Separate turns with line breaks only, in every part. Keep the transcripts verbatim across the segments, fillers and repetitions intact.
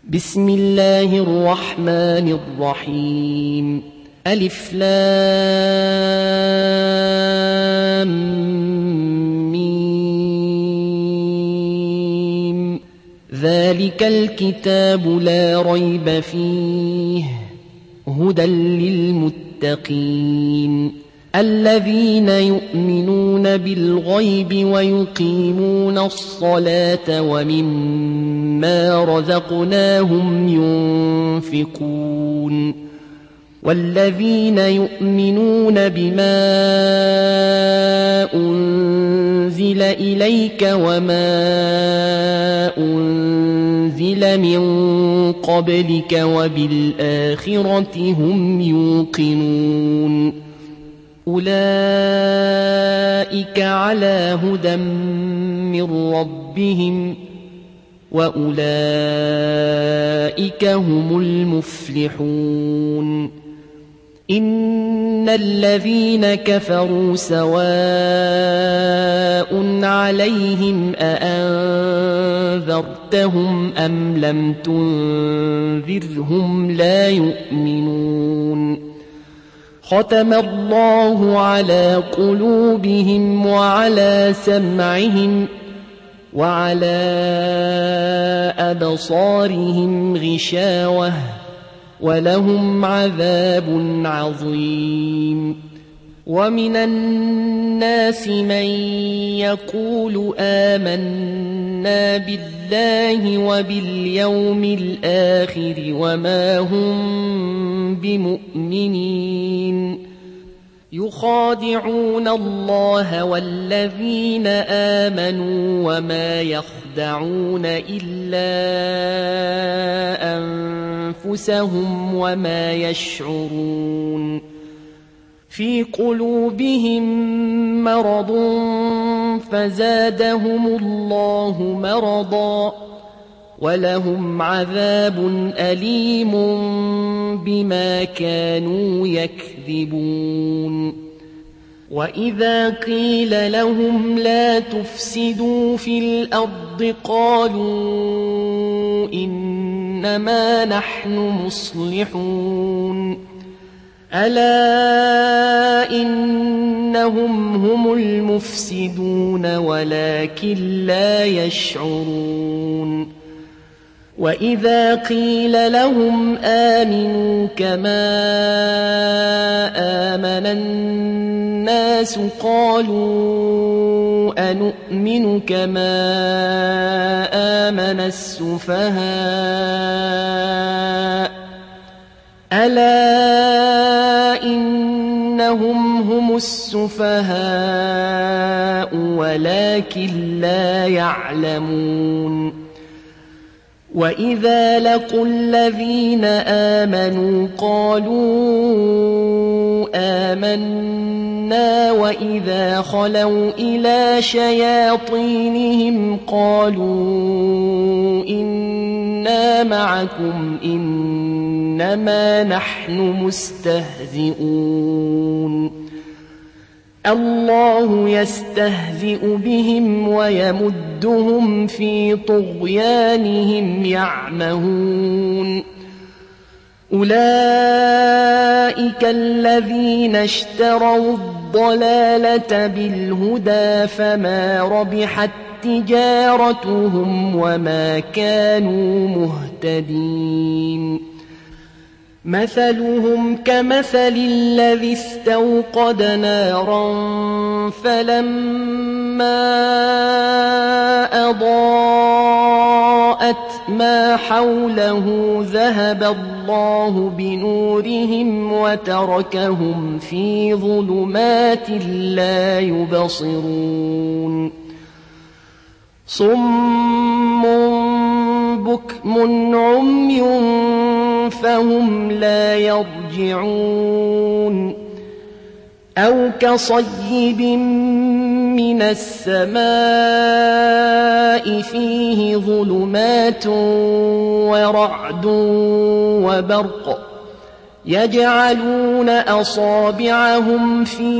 بسم الله الرحمن الرحيم. ألف لام ميم. ذلك الكتاب لا ريب فيه هدى للمتقين الذين يؤمنون بالغيب ويقيمون الصلاة ومما رزقناهم ينفقون والذين يؤمنون بما أنزل إليك وما أنزل من قبلك وبالآخرة هم يوقنون أولئك على هدى من ربهم وأولئك هم المفلحون. إن الذين كفروا سواء عليهم أأنذرتهم أم لم تنذرهم لا يؤمنون. ختم الله على قلوبهم وعلى سمعهم وعلى أبصارهم غشاوة ولهم عذاب عظيم. ومن الناس من يقول آمنا بالله وباليوم الآخر وما هم بمؤمنين يخادعون الله والذين آمنوا وما يخدعون إلا أنفسهم وما يشعرون. في قلوبهم مرض فزادهم الله مرضا ولهم عذاب أليم بما كانوا يكذبون. وإذا قيل لهم لا تفسدوا في الأرض قالوا إنما نحن مصلحون. ألا إنهم هم المفسدون ولكن لا يشعرون. وإذا قيل لهم آمنوا كما آمن الناس قالوا أنؤمن كما آمن السفهاء. ألا إنهم هم السفهاء ولكن لا يعلمون. وإذا لقوا الذين آمنوا قالوا آمنا وإذا خلوا إلى شياطينهم قالوا إنا معكم إنما نحن مستهزئون. الله يستهزئ بهم ويمدهم في طغيانهم يعمهون. أولئك الذين اشتروا الضلالة بالهدى فما ربحت تجارتهم وما كانوا مهتدين. مثلهم كمثل الذي استوقد نارا فلما أضاءت ما حوله ذهب الله بنورهم وتركهم في ظلمات لا يبصرون. صم بكم عمي فهم لا يرجعون. أو كصيب من السماء فيه ظلمات ورعد وبرق يجعلون أصابعهم في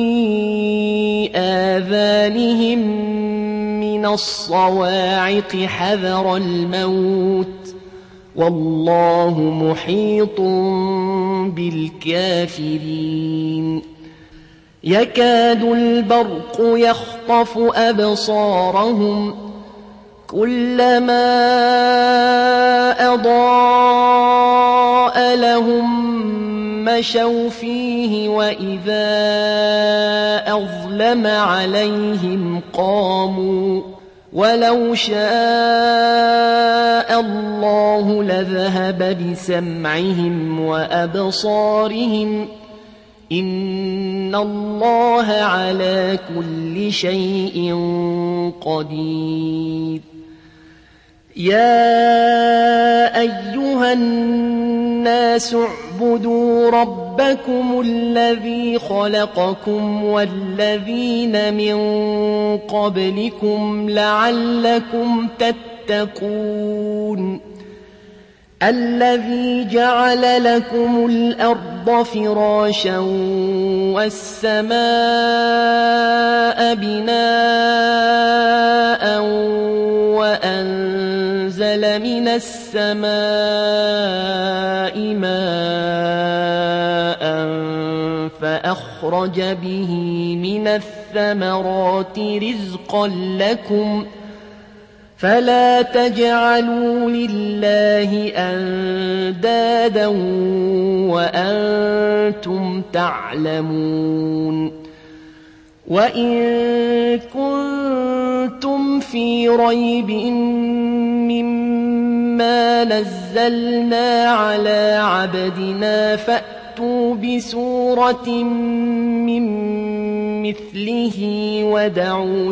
آذانهم من الصواعق حذر الموت والله محيط بالكافرين يكاد البرق يخطف أبصارهم كلما أضاء لهم مشوا فيه وإذا أظلم عليهم قاموا ولو شاء الله لذهب بسمعهم وأبصارهم إن الله على كل شيء قدير يا أيها الناس اعبدوا ربكم الذي خلقكم والذين من قبلكم لعلكم تتقون الذي جعل لكم الأرض فراشا والسماء بناء وأنزل من السماء ماء فأخرج به من الثمرات رزقا لكم فلا تجعلوا لله أندادا وأنتم تعلمون وإن كنتم في ريب مما نزلنا على عبدنا فأتوا بسورة من مثله ودعوا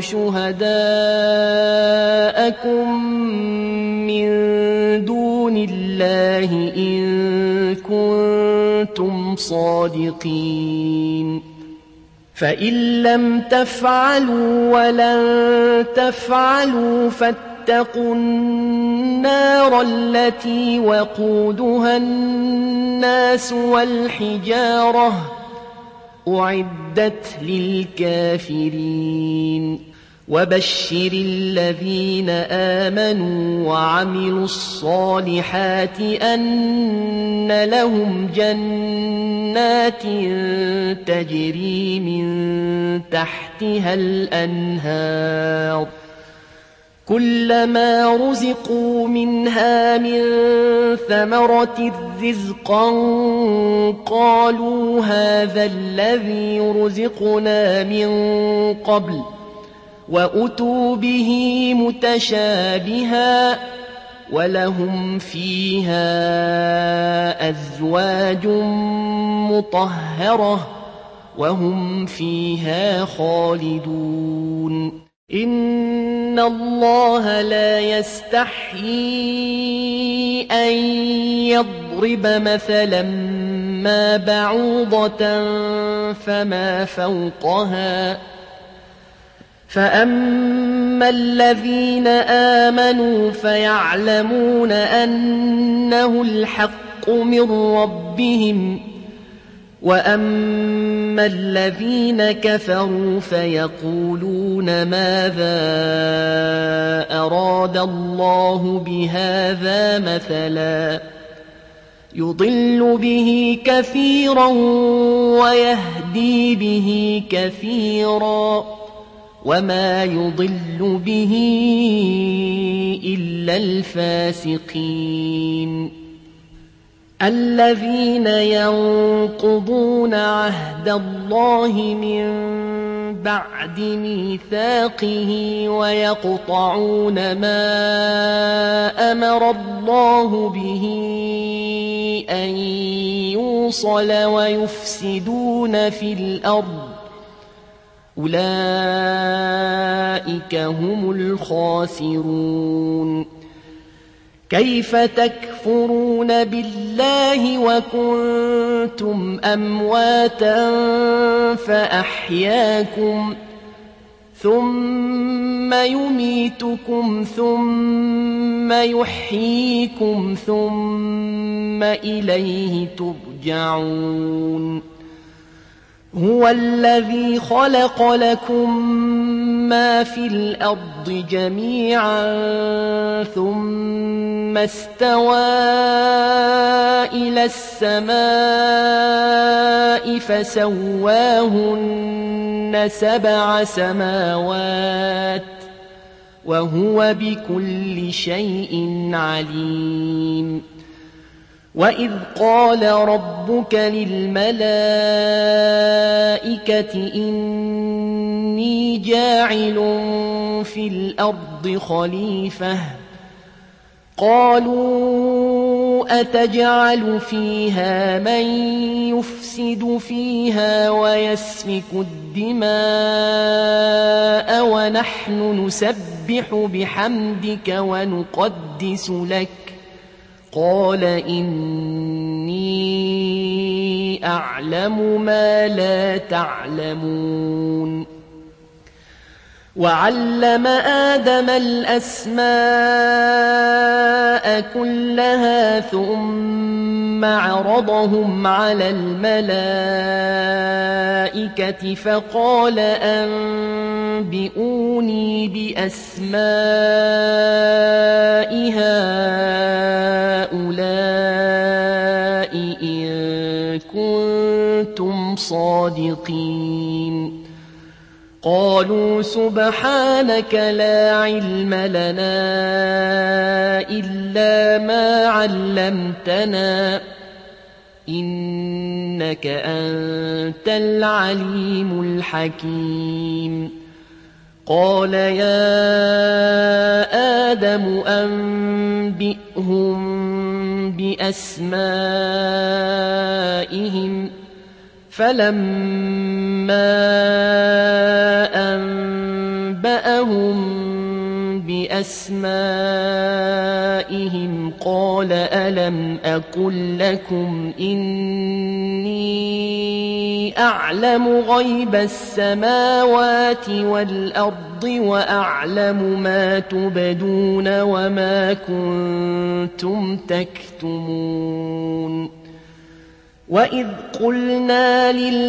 شهداءكم من دون الله إن كنتم صادقين فإن لم تفعلوا ولن تفعلوا فاتقوا النار التي وقودها الناس والحجارة أعدت للكافرين وبشر الذين آمنوا وعملوا الصالحات أن لهم جنات تجري من تحتها الأنهار كلما رزقوا منها من ثمرة رزقا قالوا هذا الذي رزقنا من قبل وأتوا به متشابها ولهم فيها أزواج مطهرة وهم فيها خالدون إن الله لا يستحيي أن يضرب مثلا ما بعوضة فما فوقها فأما الذين آمنوا فيعلمون أنه الحق من ربهم وأما الذين كفروا فيقولون ماذا أراد الله بهذا مثلا يضل به كثيرا ويهدي به كثيرا وما يضل به إلا الفاسقين الذين ينقضون عهد الله من بعد ميثاقه ويقطعون ما أمر الله به أن يوصل ويفسدون في الأرض أولئك هم الخاسرون كيف تكفرون بالله وكنتم أمواتا فأحياكم ثم يميتكم ثم يحييكم ثم إليه ترجعون هو الذي خلق لكم ما في الأرض جميعا ثم استوى إلى السماء فسواهن سبع سماوات وهو بكل شيء عليم. وإذ قال ربك للملائكة إني جاعل في الأرض خليفة قالوا أتجعل فيها من يفسد فيها ويسفك الدماء ونحن نسبح بحمدك ونقدس لك قال إني أعلم ما لا تعلمون. وعلم آدم الأسماء كلها ثم عرضهم على الملائكة فقال أنبئوني بأسماء هؤلاء إن كنتم صادقين. قالوا سبحانك لا علم لنا إلا ما علمتنا إنك أنت العليم الحكيم. قال يا آدم أنبئهم بأسمائهم فلما أنبأهم بأسمائهم قال ألم أقل لكم إني أعلم غيب السماوات والأرض وأعلم ما تبدون وما كنتم تكتمون. وإذ قلنا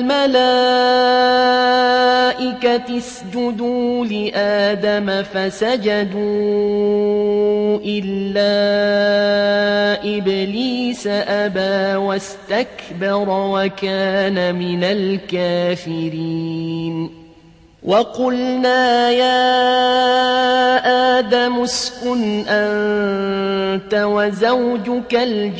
للملائكة اسجدوا لآدم فسجدوا إلا إبليس أبى واستكبر وكان من الكافرين. وقلنا يا آدم اسكن أنت وزوجك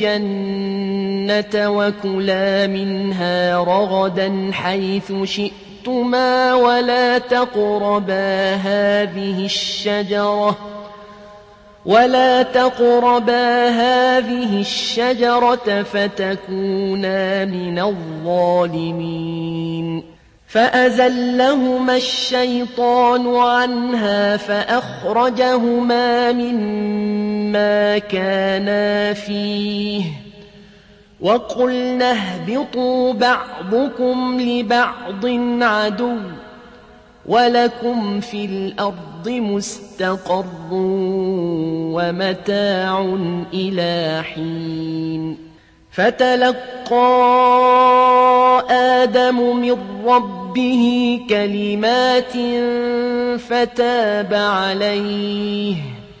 الجنة وكلا منها رغدا حيث شئتما ولا تقربا هذه الشجرة ولا تقربا هذه الشجرة فتكونا من الظالمين. فأزلهما الشيطان عنها فأخرجهما مما كانا فيه وقلنا اهبطوا بعضكم لبعض عدو ولكم في الأرض مستقر ومتاع إلى حين. فتلقى آدم من ربه كلمات فتاب عليه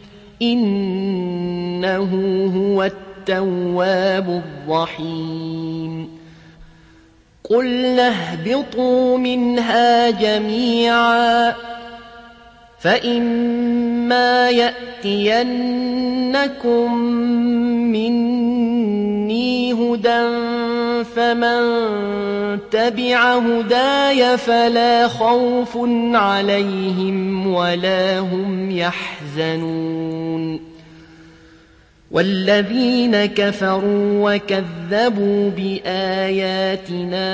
إنه هو التواب الرحيم. قلنا اهبطوا منها جميعا فإما يأتينكم مني هدى فمن تبع هداي فلا خوف عليهم ولا هم يحزنون. والذين كفروا وكذبوا بآياتنا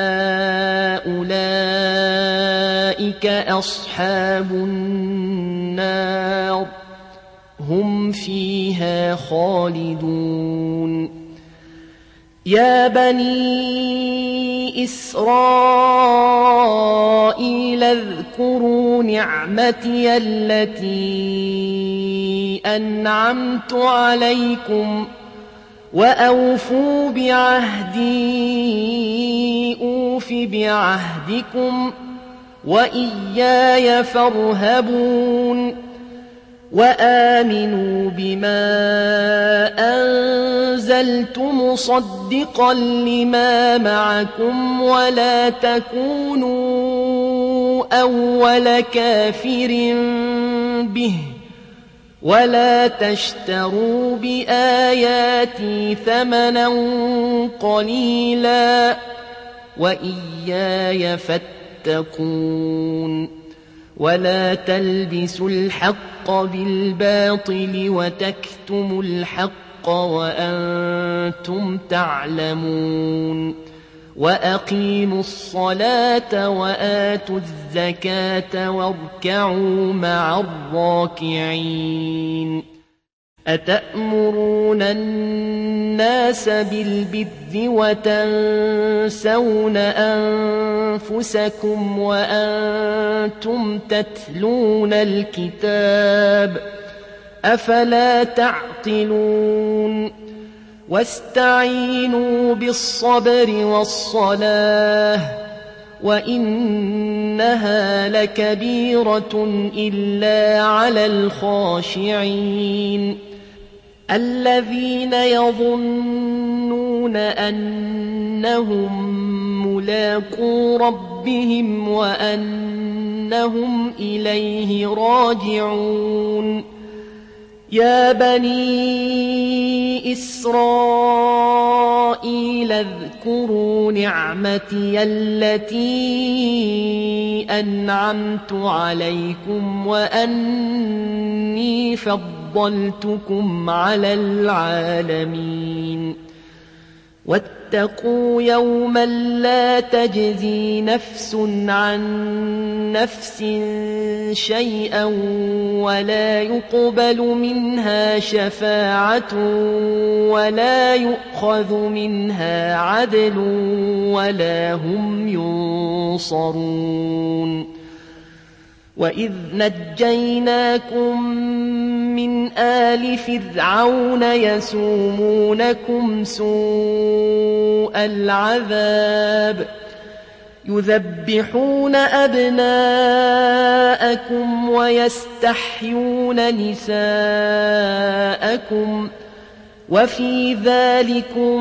أولئك أصحاب النار هم فيها خالدون. يا بني إسرائيل اذكروا نعمتي التي أنعمت عليكم وأوفوا بعهدي أوف بعهدكم وإياي فارهبون وآمنوا بما أنزلت مصدقا لما معكم ولا تكونوا أول كافر به ولا تشتروا بآياتي ثمنا قليلا وإياي فاتقون ولا تلبسوا الحق بالباطل وتكتموا الحق وأنتم تعلمون وأقيموا الصلاة وآتوا الزكاة واركعوا مع الراكعين أتأمرون الناس بالبر وتنسون أنفسكم وأنتم تتلون الكتاب أفلا تعقلون واستعينوا بالصبر والصلاة وإنها لكبيرة إلا على الخاشعين الذين يظنون أنهم ملاقو ربهم وأنهم إليه راجعون يا بني إسرائيل اذكروا نعمتي التي أنعمت عليكم وأني فضلتكم على العالمين واتقوا يوما لا تجزي نفس عن نفس شيئا ولا يقبل منها شفاعة ولا يؤخذ منها عدل ولا هم ينصرون وإذ نجيناكم من آل فرعون يسومونكم سوء العذاب يذبحون أبناءكم ويستحيون نساءكم وفي ذلكم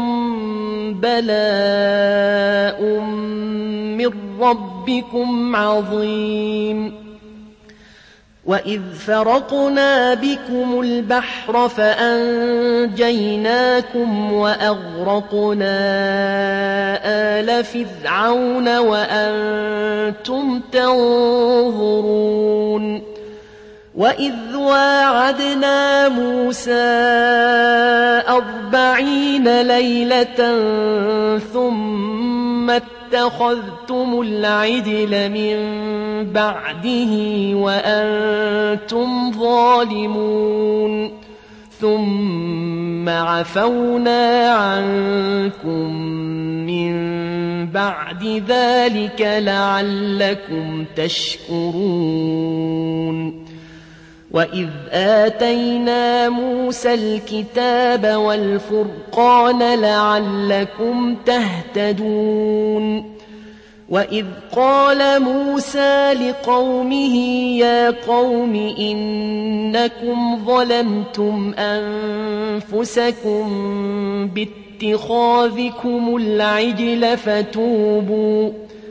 بلاء من ربكم عظيم وإذ فرقنا بكم البحر فأنجيناكم وأغرقنا آل فرعون وأنتم تنظرون وإذ واعدنا موسى أربعين ليلة ثم اتخذتم العجل من بعده وأنتم ظالمون ثم عفونا عنكم من بعد ذلك لعلكم تشكرون وإذ آتينا موسى الكتاب والفرقان لعلكم تهتدون وإذ قال موسى لقومه يا قوم إنكم ظلمتم أنفسكم باتخاذكم العجل فتوبوا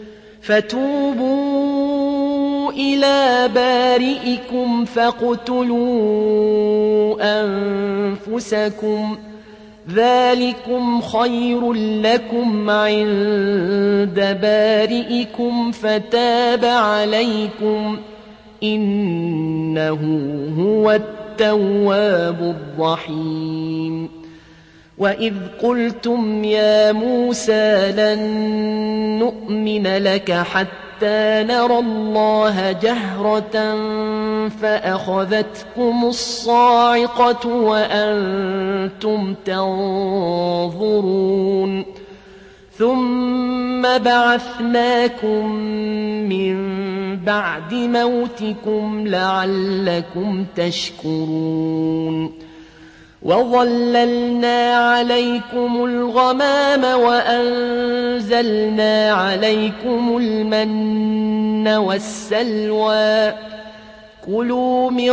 فتوبوا إلى بارئكم فاقتلوا أنفسكم ذلكم خير لكم عند بارئكم فتاب عليكم إنه هو التواب الرحيم وإذ قلتم يا موسى لن نؤمن لك حتى نرى الله جهرة فأخذتكم الصاعقة وأنتم تنظرون ثم بعثناكم من بعد موتكم لعلكم تشكرون وظللنا عليكم الغمام وأنزلنا عليكم المن والسلوى كلوا من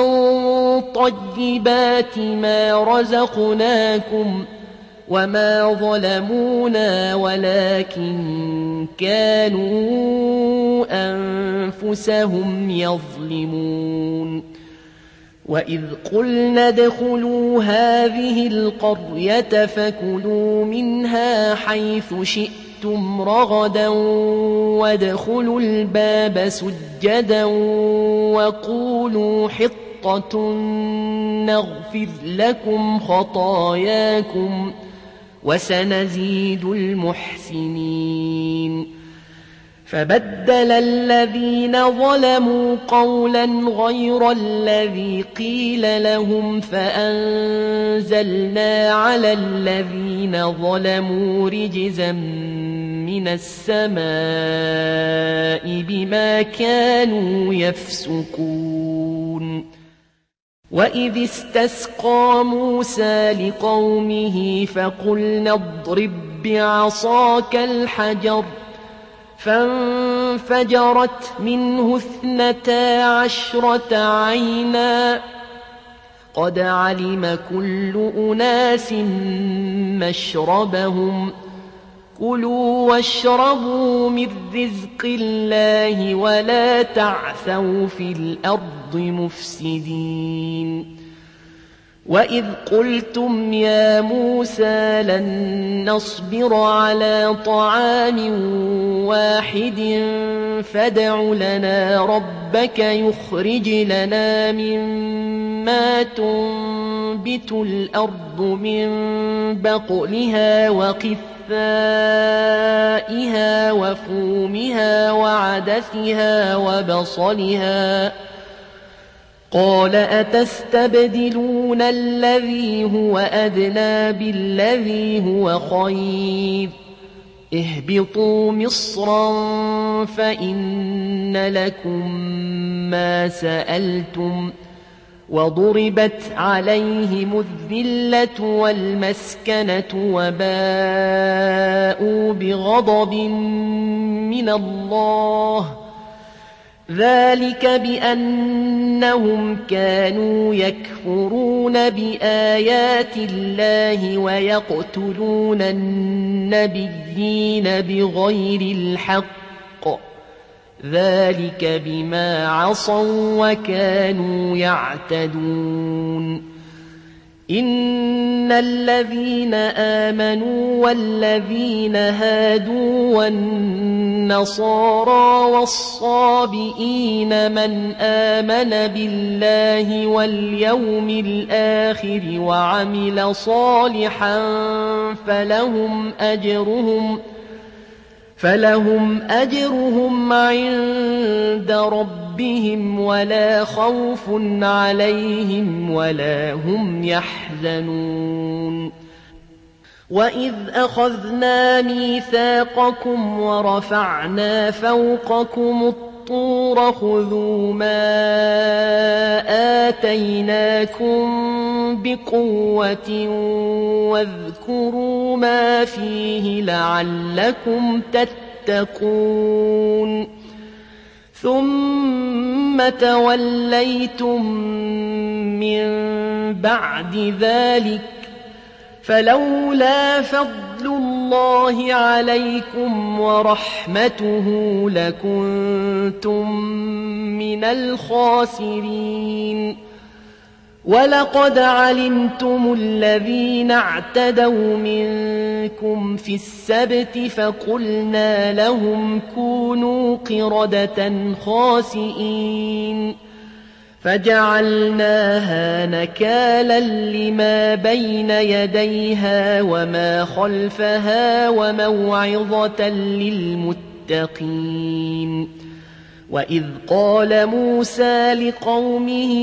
طيبات ما رزقناكم وما ظلمونا ولكن كانوا أنفسهم يظلمون وإذ قلنا ادخلوا هذه القرية فكلوا منها حيث شئتم رغدا وادخلوا الباب سجدا وقولوا حطة نغفر لكم خطاياكم وسنزيد المحسنين فبدل الذين ظلموا قولا غير الذي قيل لهم فأنزلنا على الذين ظلموا رجزا من السماء بما كانوا يفسقون وإذ استسقى موسى لقومه فقلنا اضرب بعصاك الحجر فانفجرت منه اثنتا عشرة عينا قد علم كل أناس مشربهم كلوا واشربوا من رزق الله ولا تعثوا في الأرض مفسدين وإذ قلتم يا موسى لن نصبر على طعام واحد فادع لنا ربك يخرج لنا مما تنبت الأرض من بقلها وقثائها وفومها وعدسها وبصلها قال أتستبدلون الذي هو أدنى بالذي هو خير اهبطوا مصرا فإن لكم ما سألتم وضربت عليهم الذلة والمسكنة وباءوا بغضب من الله ذلك بأنهم كانوا يكفرون بآيات الله ويقتلون النبيين بغير الحق ذلك بما عصوا وكانوا يعتدون إن الذين آمنوا والذين هادوا والنصارى والصابئين من آمن بالله واليوم الآخر وعمل صالحا فلهم أجرهم فلهم أجرهم عند ربهم ولا خوف عليهم ولا هم يحزنون وإذ أخذنا ميثاقكم ورفعنا فوقكم الطور خذوا ما آتيناكم بقوة واذكروا ما فيه لعلكم تتقون ثم توليتم من بعد ذلك فلولا فضل الله عليكم ورحمته لكنتم من الخاسرين ولقد علمتم الذين اعتدوا منكم في السبت فقلنا لهم كونوا قردة خاسئين فجعلناها نكالا لما بين يديها وما خلفها وموعظة للمتقين وإذ قال موسى لقومه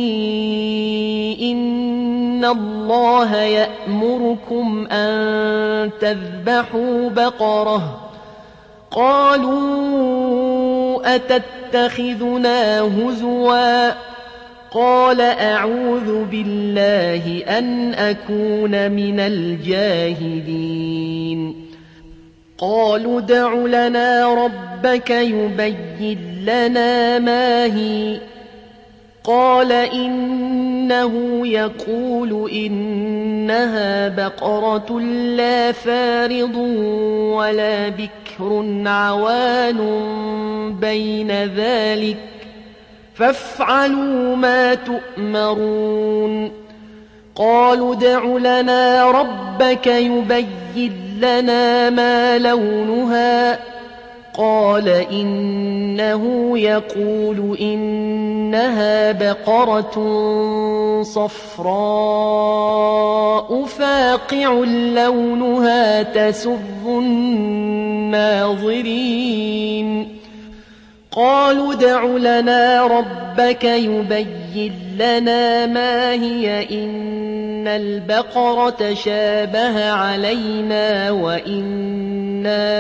إن الله يأمركم أن تذبحوا بقرة قالوا أتتخذنا هزوا قال أعوذ بالله أن أكون من الجاهلين قالوا ادع لنا ربك يبين لنا ما هي قال إنه يقول إنها بقرة لا فارض ولا بكر عوان بين ذلك فافعلوا ما تؤمرون قالوا ادع لنا ربك يبين لنا ما لونها قال إنه يقول إنها بقرة صفراء فاقع لونها تسر الناظرين قالوا ادع لنا ربك يبين لنا ما هي إن البقرة شابه علينا وإنا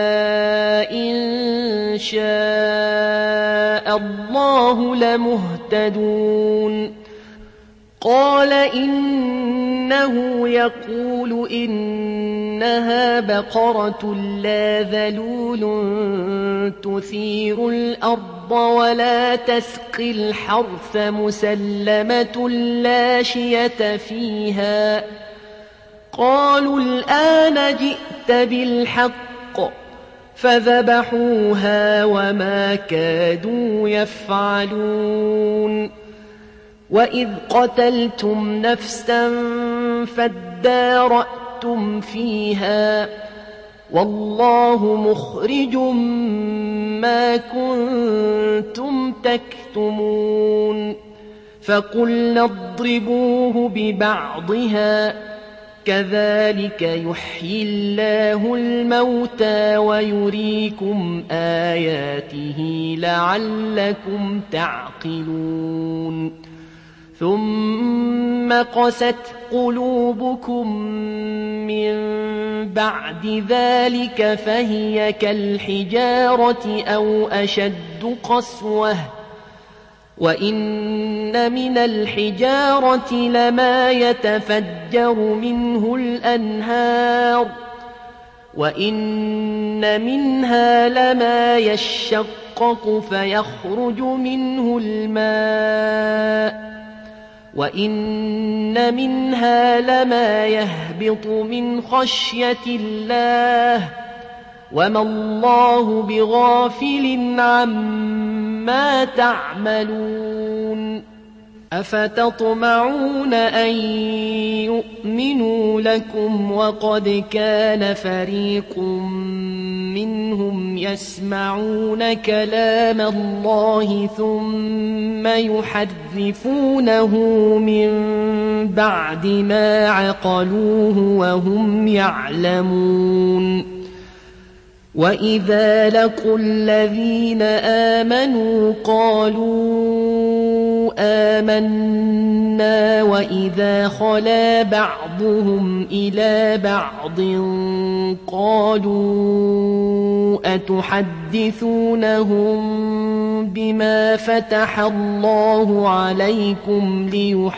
إن شاء الله لمهتدون قال إنه يقول إنها بقرة لا ذلول تثير الأرض ولا تسقي الحرث مسلمة لا شية فيها قالوا الآن جئت بالحق فذبحوها وما كادوا يفعلون وإذ قتلتم نفسا فادارأتم فيها والله مخرج ما كنتم تكتمون فقلنا اضربوه ببعضها كذلك يحيي الله الموتى ويريكم آياته لعلكم تعقلون ثم قست قلوبكم من بعد ذلك فهي كالحجارة أو أشد قسوة وإن من الحجارة لما يتفجر منه الأنهار وإن منها لما يشقق فيخرج منه الماء وإن منها لما يهبط من خشية الله وما الله بغافل عما تعملون أفتطمعون أن يؤمنوا لكم وقد كان فريق منهم يسمعون كلام الله ثم يحرفونه من بعد ما عقلوه وهم يعلمون وإذا لقوا الذين آمنوا قالوا آمنا وإذا خلا بعضهم إلى بعض قالوا أتحدثونهم بما فتح الله عليكم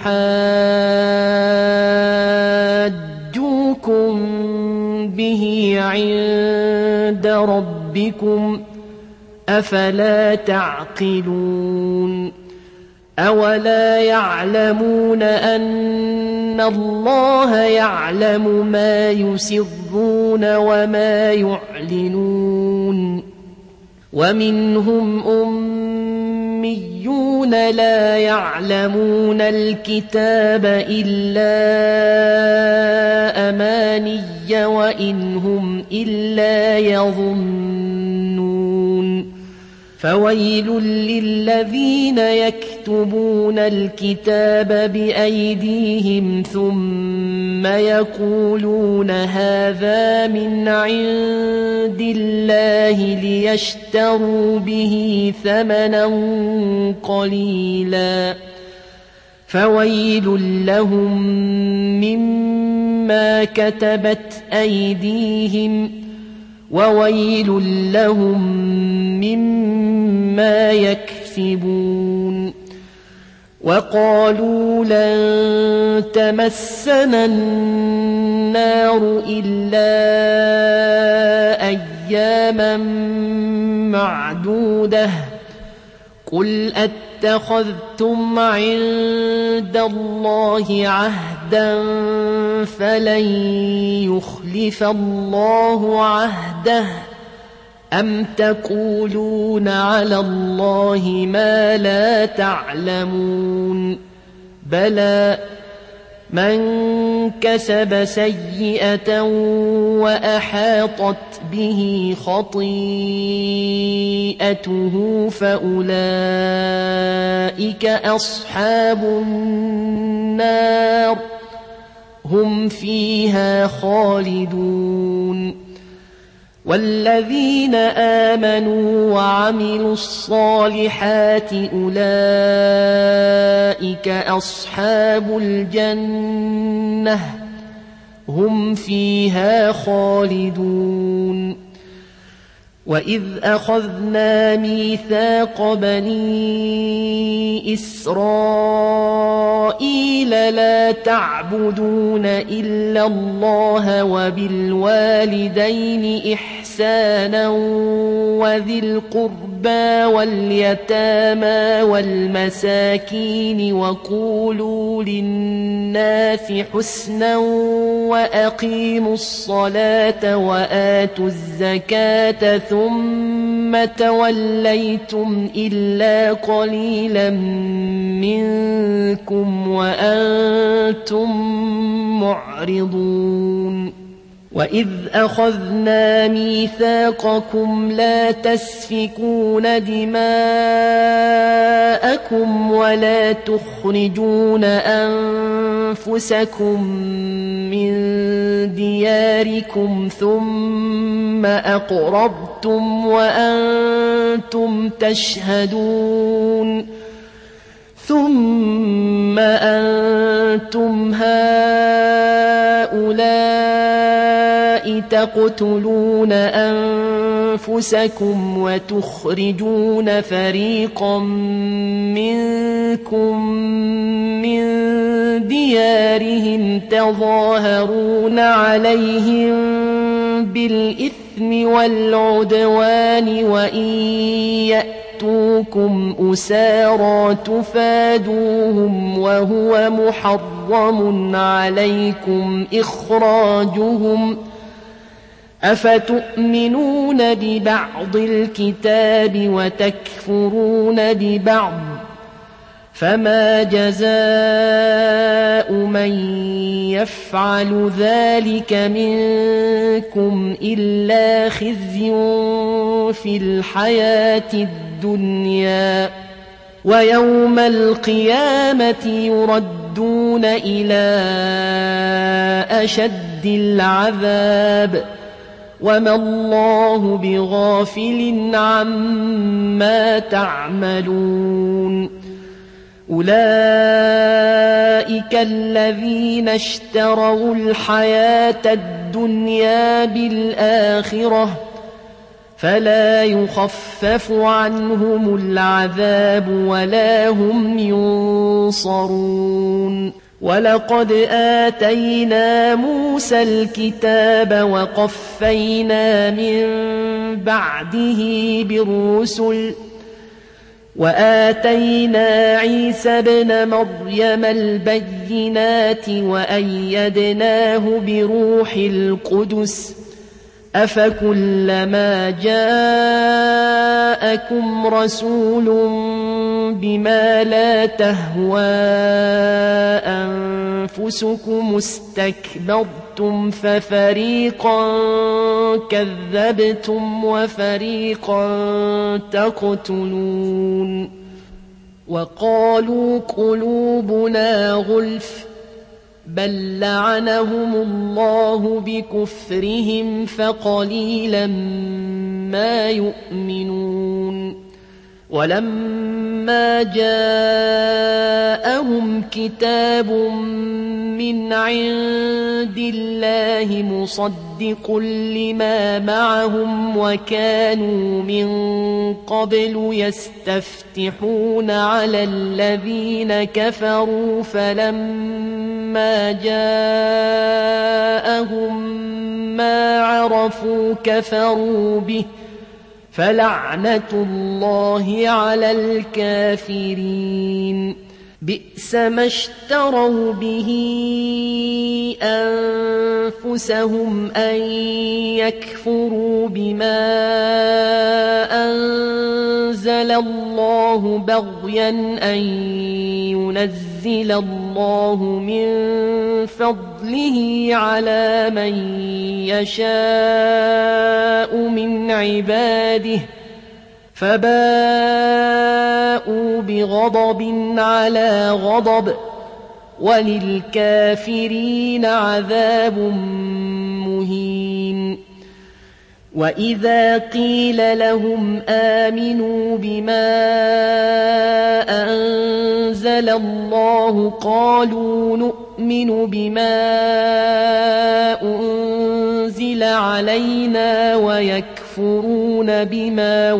ليحاجوكم به عند ربكم أفلا تعقلون أولا يعلمون أن الله يعلم ما يسرون وما يعلنون ومنهم أميون لا يعلمون الكتاب إلا أماني وإن هم إلا يظنون فويل للذين يكتبون الكتاب بأيديهم ثم يقولون هذا من عند الله ليشتروا به ثمنا قليلا فويل لهم مما كتبت أيديهم وويل لهم مما يكسبون وقالوا لن تمسنا النار إلا أياما معدودة قل أتخذتم عند الله عهدا فلن يخلف الله عهده أم تقولون على الله ما لا تعلمون بلى من كسب سيئة وأحاطت به خطيئته فأولئك أصحاب النار هم فيها خالدون والذين آمنوا وعملوا الصالحات أولئك أصحاب الجنة هم فيها خالدون وإذ أخذنا ميثاق بني إسرائيل لا تعبدون إلا الله وبالوالدين إحسانا وذي القربى واليتامى والمساكين وقولوا للناس حسنا وأقيموا الصلاة وآتوا الزكاة ثم توليتم إلا قليلا منكم وأنتم معرضون وإذ أخذنا ميثاقكم لا تسفكون دماءكم ولا تخرجون أنفسكم من دياركم ثم أقررتم وأنتم تشهدون ثم أنتم هؤلاء تقتلون أنفسكم وتخرجون فريقا منكم من ديارهم تظاهرون عليهم بالإثم والعدوان وإن يأتوكم أسارى تفادوهم وهو محرم عليكم إخراجهم أفتؤمنون ببعض الكتاب وتكفرون ببعض فما جزاء من يفعل ذلك منكم إلا خزي في الحياة الدنيا ويوم القيامة يردون إلى أشد العذاب وما الله بغافل عما تعملون أولئك الذين اشتروا الحياة الدنيا بالآخرة فلا يخفف عنهم العذاب ولا هم ينصرون ولقد آتينا موسى الكتاب وقفينا من بعده بالرسل وآتينا عيسى ابن مريم البينات وأيدناه بروح القدس أفكلما جاءكم رسول بما لا تهوى أنفسكم استكبرتم ففريقا كذبتم وفريقا تقتلون وقالوا قلوبنا غلف بل لعنهم الله بكفرهم فقليلا ما يؤمنون ولما جاءهم كتاب من عند الله مصدق لما معهم وكانوا من قبل يستفتحون على الذين كفروا فلما جاءهم ما عرفوا كفروا به فلعنة الله على الكافرين بئس ما اشتروا به أنفسهم أن يكفروا بما أنزل الله بغيا أن ينزل الله من فضله على من يشاء من عباده فباءوا بغضب على غضب وللكافرين عذاب مهين وإذا قيل لهم آمنوا بما أنزل الله قالوا نؤمن بما أنزل علينا ويكفرون بما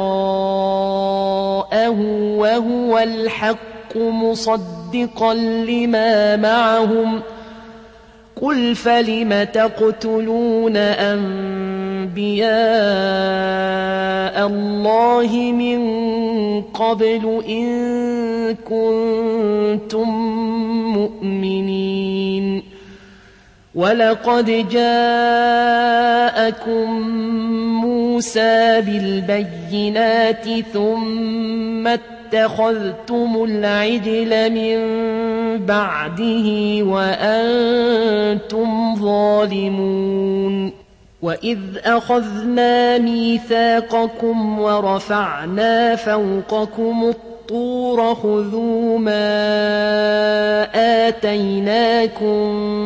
وراءه وهو الحق مصدقا لما معهم قل فلم تقتلون أنبياء الله من قبل إن كنتم مؤمنين ولقد جاءكم موسى بالبينات ثم اتخذتم العجل من بعده وأنتم ظالمون وإذ أخذنا ميثاقكم ورفعنا فوقكم الطور خذوا ما آتيناكم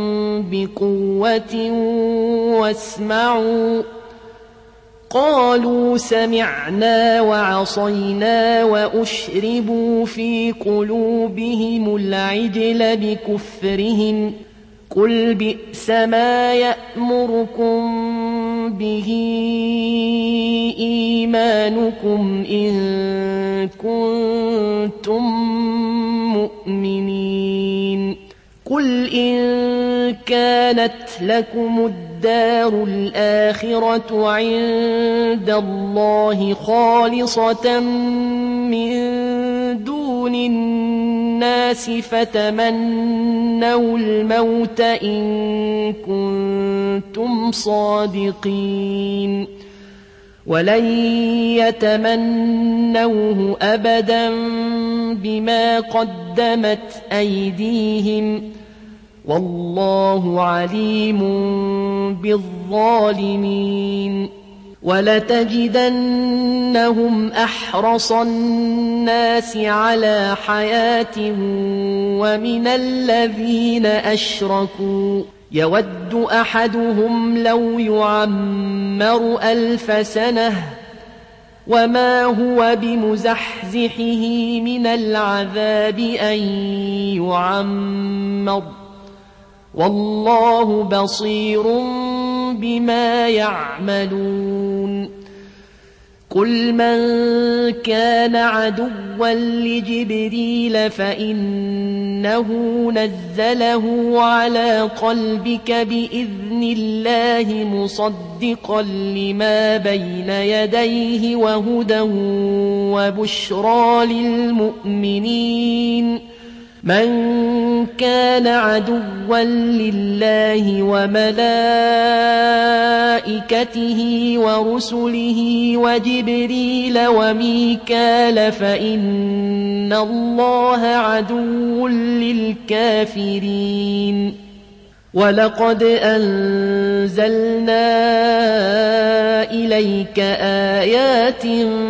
بقوة واسمعوا قالوا سمعنا وعصينا وأشربوا في قلوبهم العجل بكفرهم قل بئس ما يأمركم به إيمانكم إن كنتم مؤمنين قل إن كانت لكم الدار الآخرة عند الله خالصة من دون الناس فتمنوا الموت إن كنتم صادقين ولن يتمنوه أبدا بما قدمت أيديهم والله عليم بالظالمين ولتجدنهم أحرص الناس على حياة ومن الذين أشركوا يود أحدهم لو يعمر ألف سنة وما هو بمزحزحه من العذاب أن يعمر والله بصير بما يعملون قل من كان عدوا لجبريل فإنه نزله على قلبك بإذن الله مصدقا لما بين يديه وهدى وبشرى للمؤمنين من كان عدوا لله وملائكته ورسله وجبريل وميكال فإن الله عدو للكافرين ولقد أنزلنا إليك آيات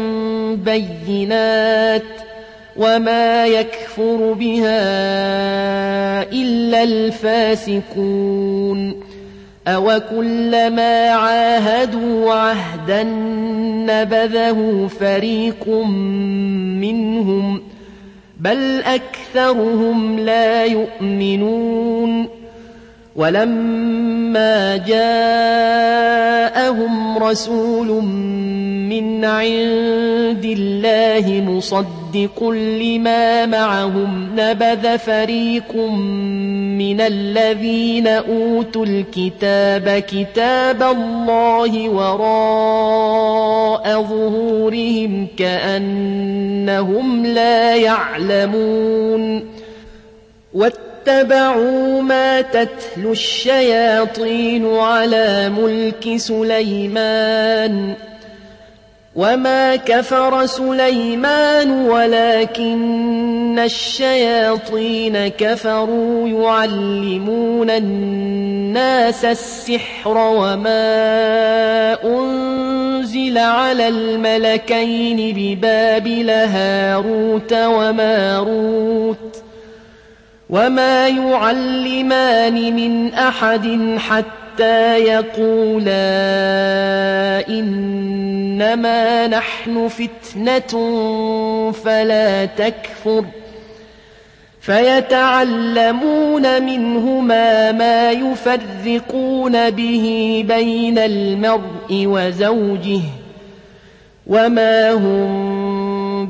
بينات وما يكفر بها إلا الفاسقون أَوَكُلَّمَا عَاهَدُوا عَهْدًا نَّبَذَهُ فَرِيقٌ مِّنْهُم بَلْ أَكْثَرُهُمْ لَا يُؤْمِنُونَ وَلَمَّا جَاءَهُمْ رَسُولٌ مِّنْ عِندِ اللَّهِ مُصَدِّقٌ لِّمَا مَعَهُمْ نَبَذَ فَرِيقٌ مِّنَ الَّذِينَ أُوتُوا الْكِتَابَ كِتَابَ اللَّهِ وَرَاءَ ظُهُورِهِمْ كَأَنَّهُمْ لَا يَعْلَمُونَ وَاتَّبَعُوا مَا تَتْلُو الشَّيَاطِينُ عَلَىٰ مُلْكِ سُلَيْمَانَ وَمَا كَفَرَ سُلَيْمَانُ وَلَٰكِنَّ الشَّيَاطِينَ كَفَرُوا يُعَلِّمُونَ النَّاسَ السِّحْرَ وَمَا أُنزِلَ عَلَى الْمَلَكَيْنِ بِبَابِلَ هَارُوتَ وَمَارُوتَ وَمَا يُعَلِّمَانِ مِنْ أَحَدٍ حَتَّىٰ يَقُولَا إِنَّمَا نَحْنُ فِتْنَةٌ فَلَا تَكْفُرْ فَيَتَعَلَّمُونَ مِنْهُمَا مَا يُفَرِّقُونَ بِهِ بَيْنَ الْمَرْءِ وَزَوْجِهِ وَمَا هُم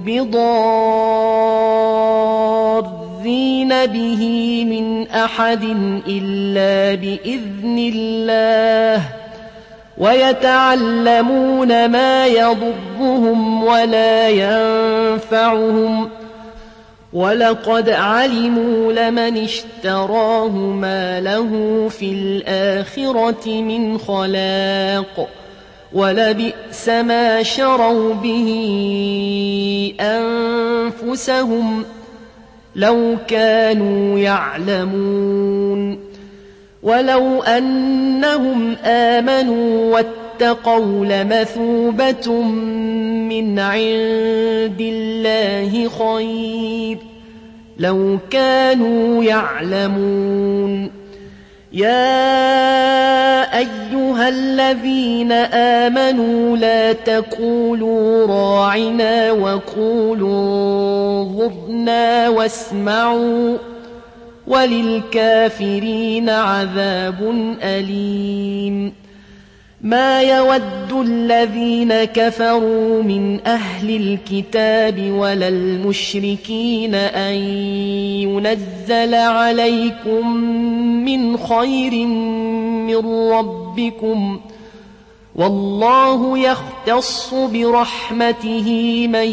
بِضَارِّينَ بِهِ مِنْ أَحَدٍ إِلَّا بِإِذْنِ اللَّهِ وَيَتَعَلَّمُونَ مَا يَضُرُّهُمْ وَلَا يَنفَعُهُمْ وَلَقَدْ عَلِمُوا لَمَنِ اشْتَرَاهُ مَا لَهُ في الْآخِرَةِ مِنْ خَلَاقٍ وَلَبِئْسَ مَا شَرَوْا بِهِ أَنفُسَهُمْ لَوْ كَانُوا يَعْلَمُونَ وَلَوْ أَنَّهُمْ آمَنُوا وَاتَّقَوْا لَمَثُوبَةٌ مِّنْ عِندِ اللَّهِ خَيْرٌ لَوْ كَانُوا يَعْلَمُونَ يَا أَيُّهَا الَّذِينَ آمَنُوا لَا تَقُولُوا رَاعِنَا وَقُولُوا انظُرْنَا وَاسْمَعُوا وَلِلْكَافِرِينَ عَذَابٌ أَلِيمٌ مَا يَوَدُّ الَّذِينَ كَفَرُوا مِنْ أَهْلِ الْكِتَابِ وَلَا الْمُشْرِكِينَ أَنْ يُنَزَّلَ عَلَيْكُمْ مِنْ خَيْرٍ مِّن رَّبِّكُمْ وَاللَّهُ يَخْتَصُّ بِرَحْمَتِهِ مَن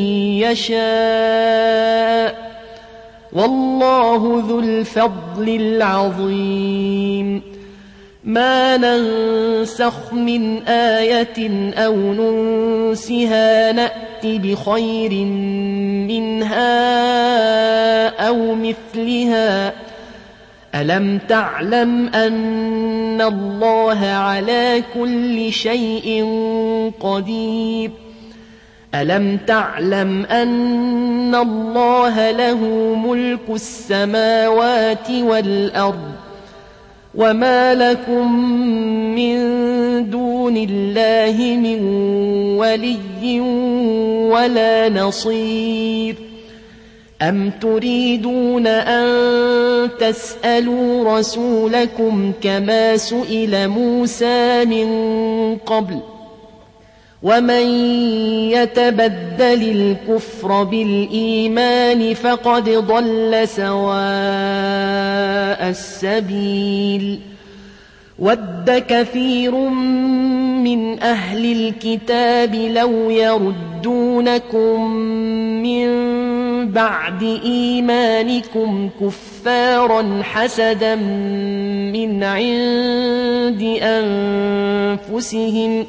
يَشَاءُ وَاللَّهُ ذُو الْفَضْلِ الْعَظِيمِ مَا نَنسَخْ مِنْ آيَةٍ أَوْ نُنسِهَا نَأْتِ بِخَيْرٍ مِّنْهَا أَوْ مِثْلِهَا أَلَمْ تَعْلَمْ أَنَّ اللَّهَ عَلَىٰ كُلِّ شَيْءٍ قَدِيرٌ أَلَمْ تَعْلَمْ أَنَّ اللَّهَ لَهُ مُلْكُ السَّمَاوَاتِ وَالْأَرْضِ وَمَا لَكُم مِّن دُونِ اللَّهِ مِن وَلِيٍّ وَلَا نَصِيرٍ أَمْ تُرِيدُونَ أَن تَسْأَلُوا رَسُولَكُمْ كَمَا سُئِلَ مُوسَىٰ مِن قَبْلُ وَمَن يَتَبَدَّلِ الْكُفْرَ بِالْإِيمَانِ فَقَدْ ضَلَّ سَوَاءَ السَّبِيلِ وَدَّ كَثِيرٌ مِّنْ أَهْلِ الْكِتَابِ لَوْ يَرُدُّونَكُم مِّن بَعْدِ إِيمَانِكُمْ كُفَّارًا حَسَدًا مِّنْ عِندِ أَنفُسِهِمْ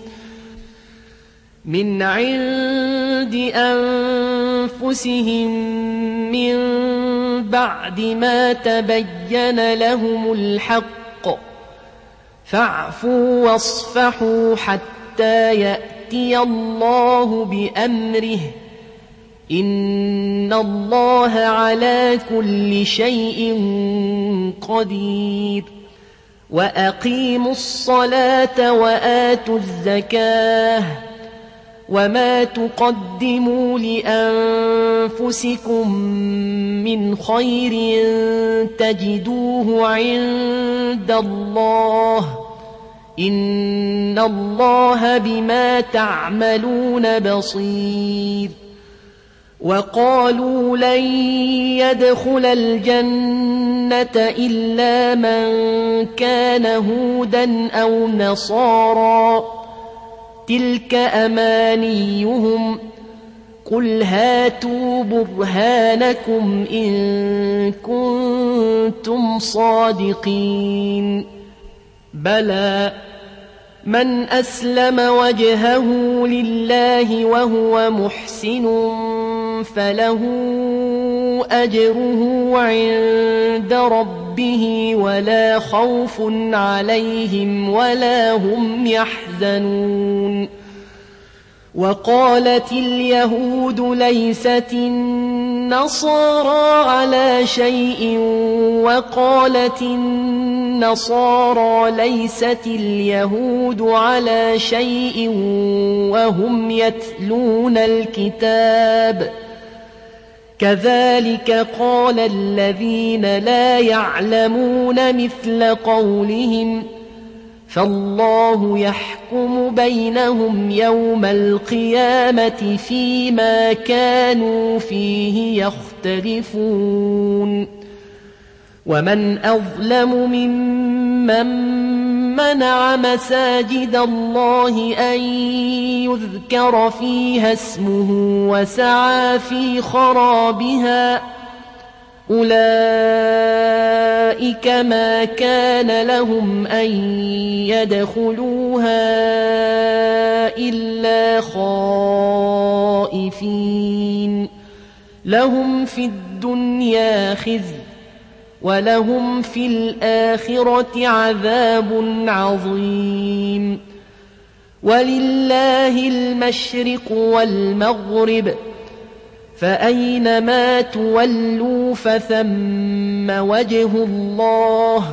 من عند أنفسهم من بعد ما تبين لهم الحق فاعفوا واصفحوا حتى يأتي الله بأمره إن الله على كل شيء قدير وأقيموا الصلاة وآتوا الزكاة وما تقدموا لأنفسكم من خير تجدوه عند الله إن الله بما تعملون بصير. وقالوا لن يدخل الجنة إلا من كان هودا أو نصارى تلك أمانيهم قل هاتوا برهانكم إن كنتم صادقين بلى من أسلم وجهه لله وهو محسن فله أجره عند ربه ولا خوف عليهم ولا هم يحزنون. وقالت اليهود ليست النصارى على شيء وقالت النصارى ليست اليهود على شيء وهم يتلون الكتاب كذلك قال الذين لا يعلمون مثل قولهم فالله يحكم بينهم يوم القيامة فيما كانوا فيه يختلفون. ومن أظلم ممن منع مساجد الله أن يذكر فيها اسمه وسعى في خرابها أولئك ما كان لهم أن يدخلوها إلا خائفين لهم في الدنيا خزي ولهم في الآخرة عذاب عظيم. ولله المشرق والمغرب فأينما تولوا فثم وجه الله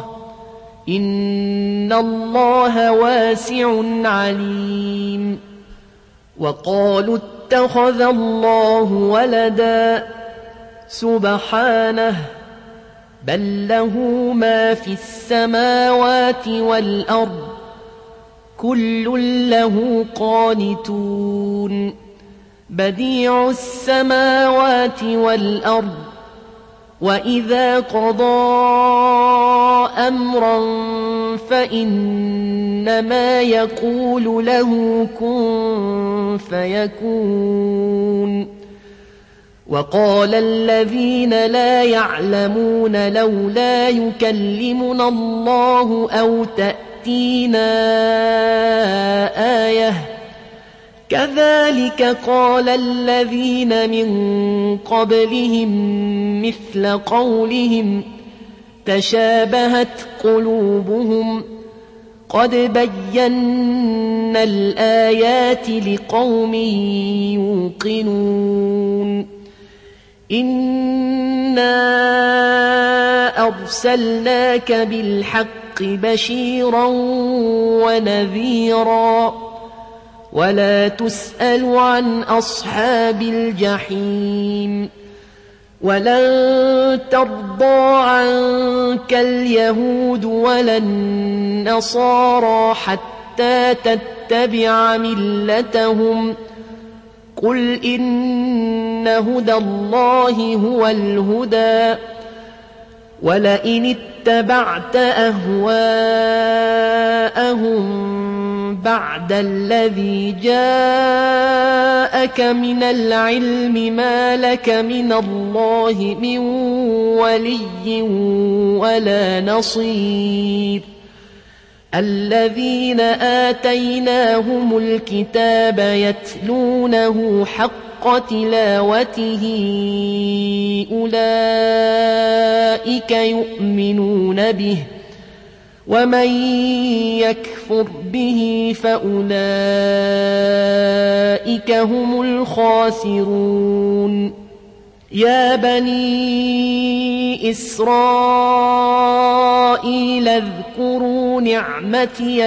إن الله واسع عليم. وقالوا اتخذ الله ولدا سبحانه بل له ما في السماوات والأرض كل له قانتون بديع السماوات والأرض وإذا قضى أمرا فإنما يقول له كن فيكون. وقال الذين لا يعلمون لولا يكلمنا الله أو تأتينا آية كذلك قال الذين من قبلهم مثل قولهم تشابهت قلوبهم قد بينا الآيات لقوم يوقنون. إنا أرسلناك بالحق بشيرا ونذيرا ولا تسأل عن أصحاب الجحيم. ولن ترضى عنك اليهود ولا النصارى حتى تتبع ملتهم قل إن هدى الله هو الهدى ولئن اتبعت أهواءهم بعد الذي جاءك من العلم ما لك من الله من ولي ولا نصير. الذين آتيناهم الكتاب يتلونه حق تلاوته أولئك يؤمنون به ومن يكفر به فأولئك هم الخاسرون. يا بني إسرائيل اذكروا واذكروا نعمتي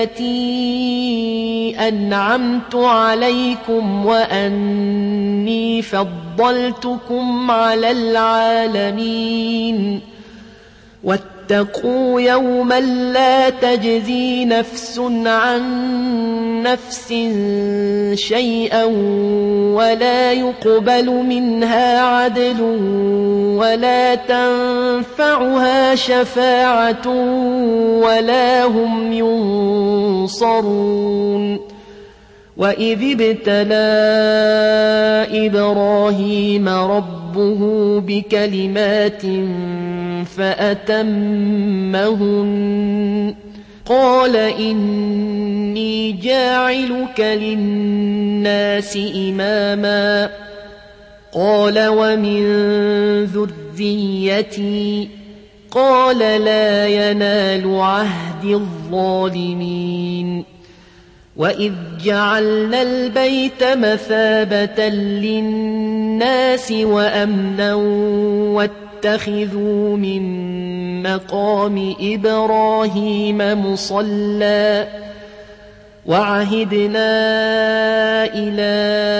التي أنعمت عليكم وأني فضلتكم على العالمين واتقوا يوما لا تجزي نفس عن نفس شيئا ولا يقبل منها عدل ولا تنفعها شفاعة ولا هم ينصرون وإذ ابتلى إبراهيم ربه بكلمات فأتمهن قال إني جاعلك للناس إماما قال ومن ذريتي قال لا ينال عهد الظالمين وإذ جعلنا البيت مثابة للناس وأمنا واتخذوا من مقام إبراهيم مصلى وعهدنا إلى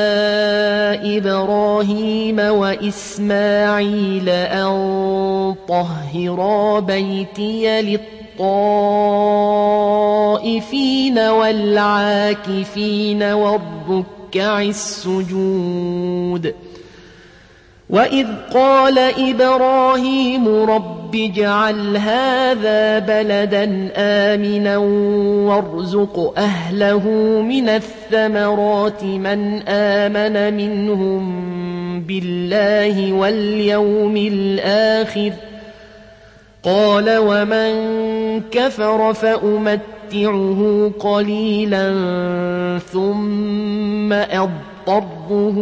إبراهيم وإسماعيل أن طهرا بيتي للطائفين والعاكفين والركع السجود وإذ قال إبراهيم رب اجعل هذا بلدا آمنا وارزق أهله من الثمرات من آمن منهم بالله واليوم الآخر قال ومن كفر فأمتعه قليلا ثم أضطره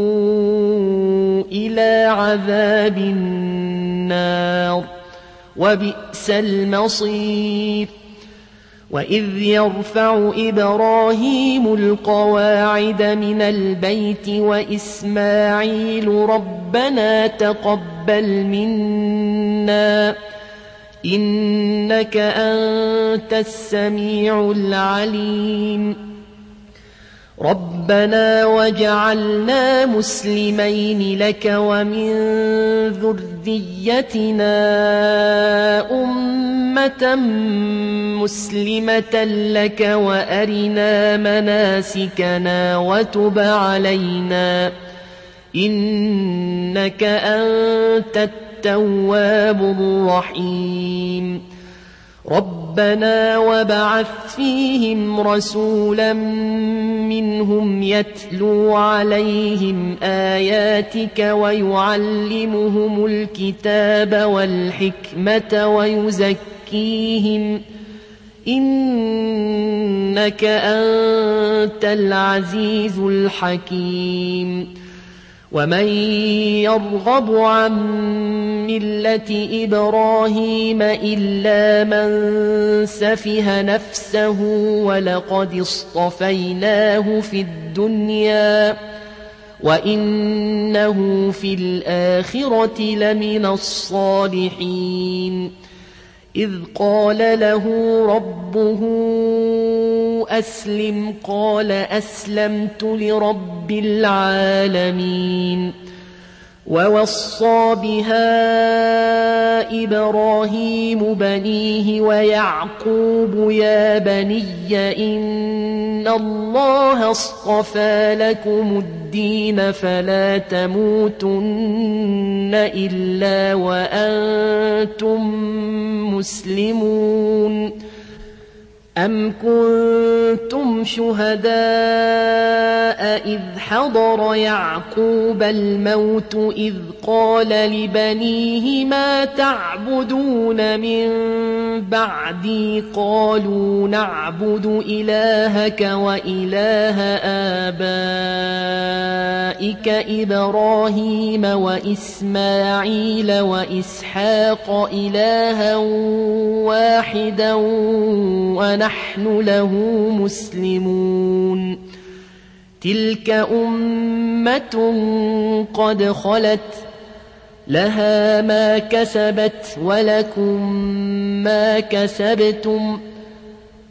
إلى عذاب النار وبئس المصير وإذ يرفع إبراهيم القواعد من البيت وإسماعيل ربنا تقبل منا إنك أنت السميع العليم ربنا وجعلنا مسلمين لك ومن ذريتنا أمة مسلمة لك وأرنا مناسكنا وتب علينا إنك أنت التواب الرحيم ربنا وابعث فيهم رسولا منهم يتلو عليهم آياتك ويعلمهم الكتاب والحكمة ويزكيهم إنك أنت العزيز الحكيم ومن يرغب عن ملة إبراهيم إلا من سفه نفسه ولقد اصطفيناه في الدنيا وإنه في الآخرة لمن الصالحين إذ قال له ربه أسلم قال أسلمت لرب العالمين ووصى بها إبراهيم بنيه ويعقوب يا بني إن الله اصطفى لكم الدين فلا تموتن إلا وأنتم مسلمون أم كنتم شهداء إذ حضر يعقوب الموت إذ قال لبنيه ما تعبدون من بعدي قالوا نعبد إلهك وإله آبائك إبراهيم وإسماعيل وإسحاق إلها واحدا ونحن له مسلمون تلك أمة قد خلت لها ما كسبت ولكم ما كسبتم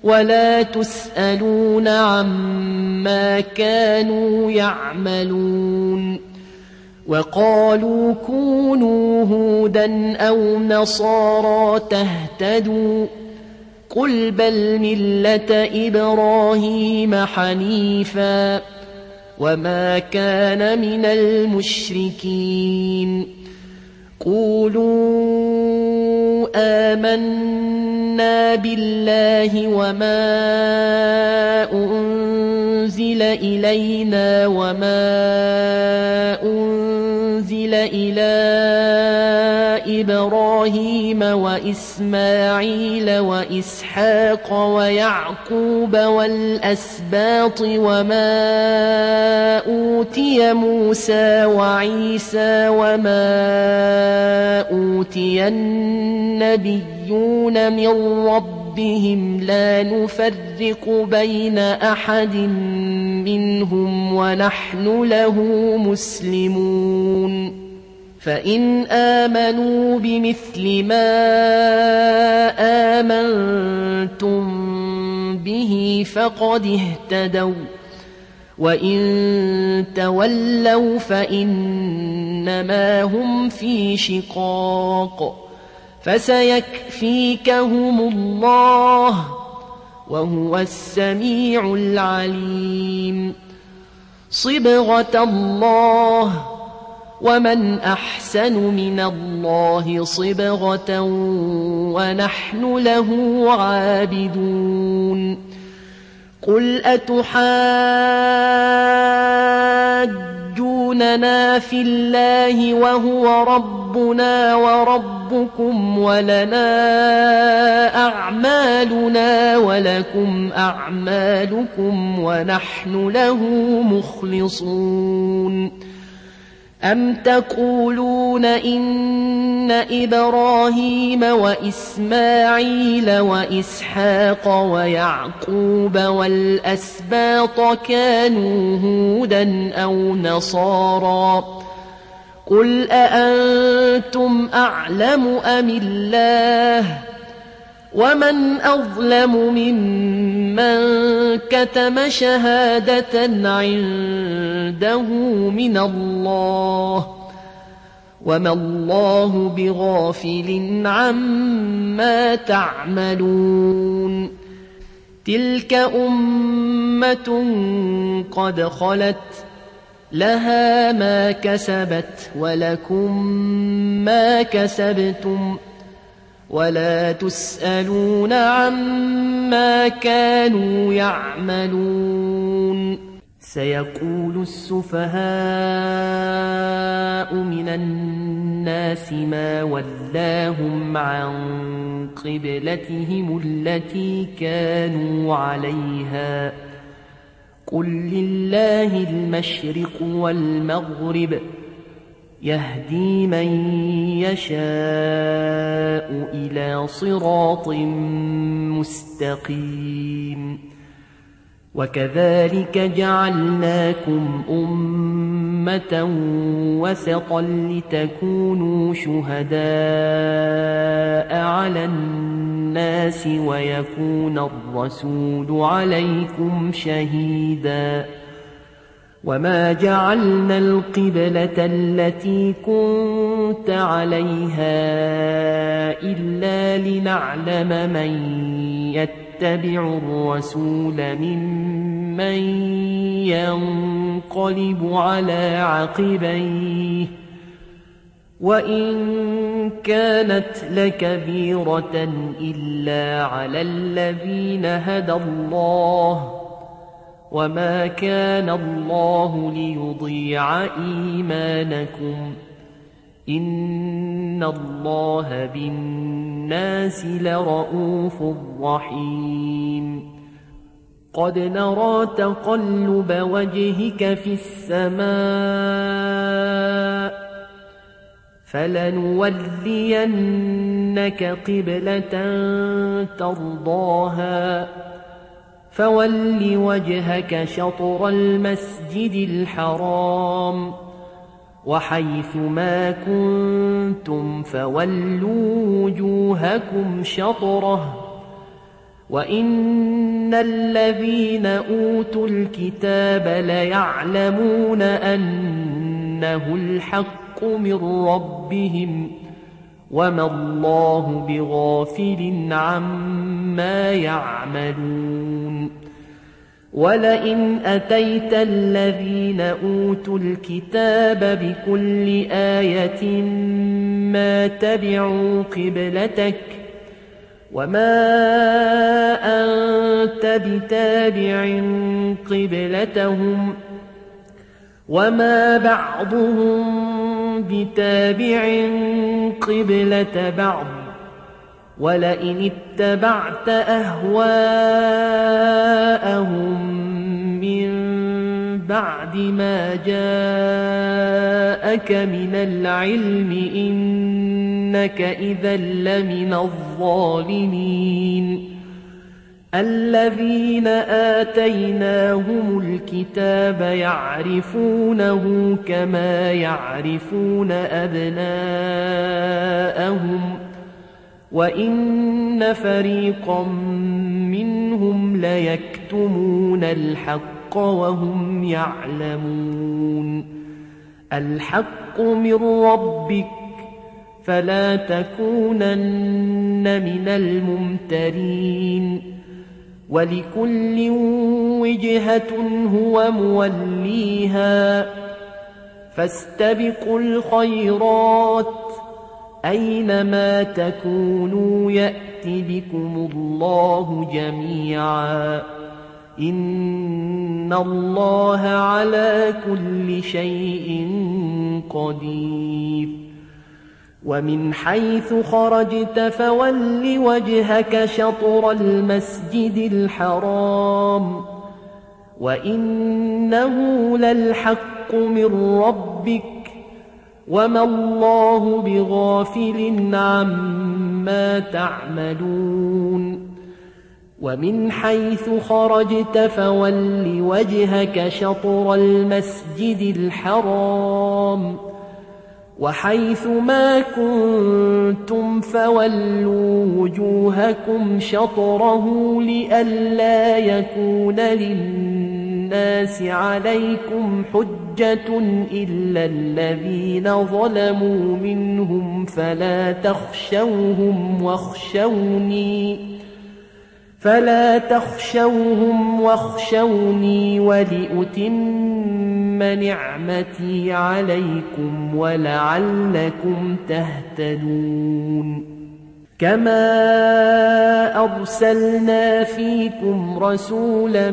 ولا تسألون عما كانوا يعملون وقالوا كونوا هودا أو نصارى تهتدوا قل بل ملة إبراهيم حنيفا وما كان من المشركين قولوا آمنا بالله وما أنزل إلينا وما أنزل إلى إبراهيم وإسماعيل وإسحاق ويعقوب والأسباط وما أوتي موسى وعيسى وما أوتي النبيون من ربهم لا نفرق بين أحد منهم ونحن له مسلمون فإن آمنوا بمثل ما آمنتم به فقد اهتدوا وإن تولوا فإنما هم في شقاق فسيكفيكهم الله وهو السميع العليم صبغة الله ومن أحسن من الله صبغة ونحن له عابدون قل أتحاجوننا في الله وهو ربنا وربكم ولنا أعمالنا ولكم أعمالكم ونحن له مخلصون أم تقولون إن إبراهيم وإسماعيل وإسحاق ويعقوب والأسباط كانوا هودا أو نصارى قل أأنتم أعلم أم الله ومن أظلم ممن كتم شهادة عنده من الله وما الله بغافل عما تعملون تلك أمة قد خلت لها ما كسبت ولكم ما كسبتم ولا تسألون عما كانوا يعملون سيقول السفهاء من الناس ما ولاهم عن قبلتهم التي كانوا عليها قل لله المشرق والمغرب يهدي من يشاء إلى صراط مستقيم وكذلك جعلناكم أمة وسطا لتكونوا شهداء على الناس ويكون الرسول عليكم شهيدا وما جعلنا القبلة التي كنت عليها إلا لنعلم من يتبع الرسول ممن ينقلب على عقبيه وإن كانت لكبيرة إلا على الذين هدى الله وما كان الله ليضيع إيمانكم إن الله بالناس لرءوف رحيم قد نرى تقلب وجهك في السماء فلنولينك قبلة ترضاها فول وجهك شطر المسجد الحرام وحيث ما كنتم فولوا وجوهكم شطره وإن الذين أوتوا الكتاب ليعلمون أنه الحق من ربهم وما الله بغافل عما يعملون ولئن أتيت الذين أوتوا الكتاب بكل آية ما تبعوا قبلتك وما أنت بتابع قبلتهم وما بعضهم بتابع قبلة بعض ولئن اتبعت أهواءهم من بعد ما جاءك من العلم إنك إذا لمن الظالمين الذين آتيناهم الكتاب يعرفونه كما يعرفون أبناءهم وإن فريقا منهم ليكتمون الحق وهم يعلمون الحق من ربك فلا تكونن من الممترين ولكل وجهة هو موليها فاستبقوا الخيرات أينما تكونوا يأت بكم الله جميعا إن الله على كل شيء قدير ومن حيث خرجت فول وجهك شطر المسجد الحرام وإنه للحق من ربك وما الله بغافل عما تعملون ومن حيث خرجت فول وجهك شطر المسجد الحرام وحيث ما كنتم فولوا وجوهكم شطره لئلا يكون للناس عليكم حجة إلا الذين ظلموا منهم فلا تخشوهم واخشوني فلا تخشوهم واخشوني ولأتم نعمتي عليكم ولعلكم تهتدون كما أرسلنا فيكم رسولا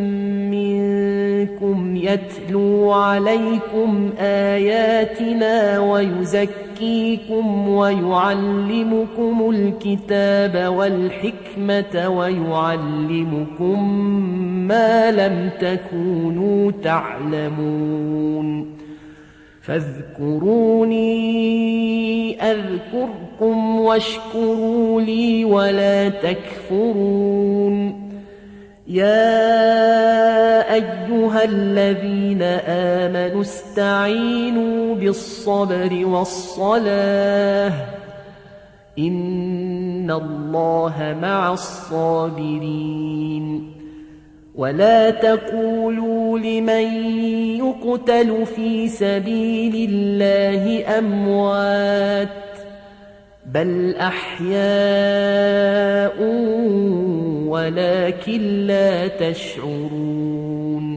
منكم يتلو عليكم آياتنا ويزكيكم ويعلمكم الكتاب والحكمة ويعلمكم ما لم تكونوا تعلمون فاذكروني أذكركم واشكروا لي ولا تكفرون يا أيها الذين آمنوا استعينوا بالصبر والصلاة إن الله مع الصابرين ولا تقولوا لمن يقتل في سبيل الله أموات بل أحياء ولكن لا تشعرون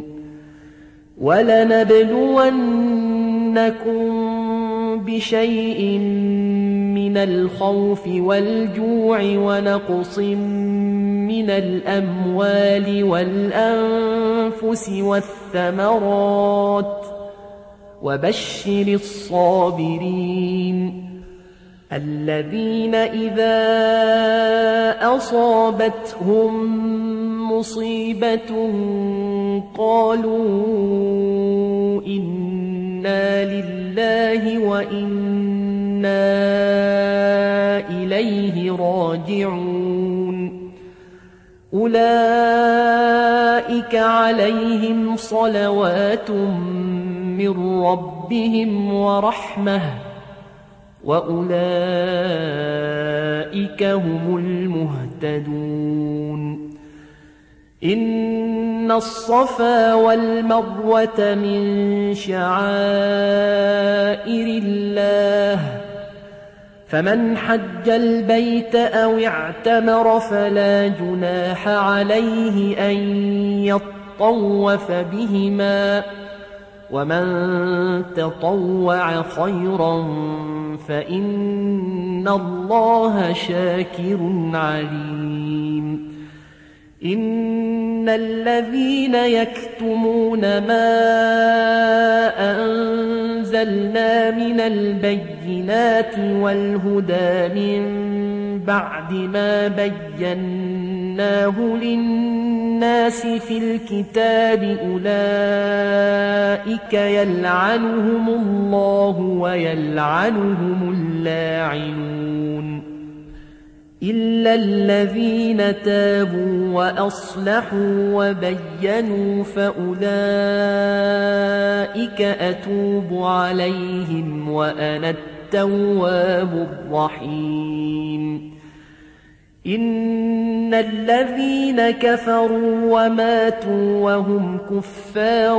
ولنبلونكم بشيء من الخوف والجوع ونقص من الأموال والأنفس والثمرات وبشر الصابرين الذين إذا أصابتهم مصيبة قالوا إنا لله وإنا إليه راجعون أولئك عليهم صلوات من ربهم ورحمة وأولئك هم المهتدون إن الصفا والمروة من شعائر الله فمن حج البيت أو اعتمر فلا جناح عليه أن يطوف بهما ومن تطوع خيرا فإن الله شاكر عليم إن الذين يكتمون ما أنزلنا من البينات والهدى من بعد ما بيناه للناس في الكتاب أولئك يلعنهم الله ويلعنهم اللاعنون إلا الذين تابوا وأصلحوا وبينوا فأولئك أتوب عليهم وأنا التواب الرحيم إن الذين كفروا وماتوا وهم كفار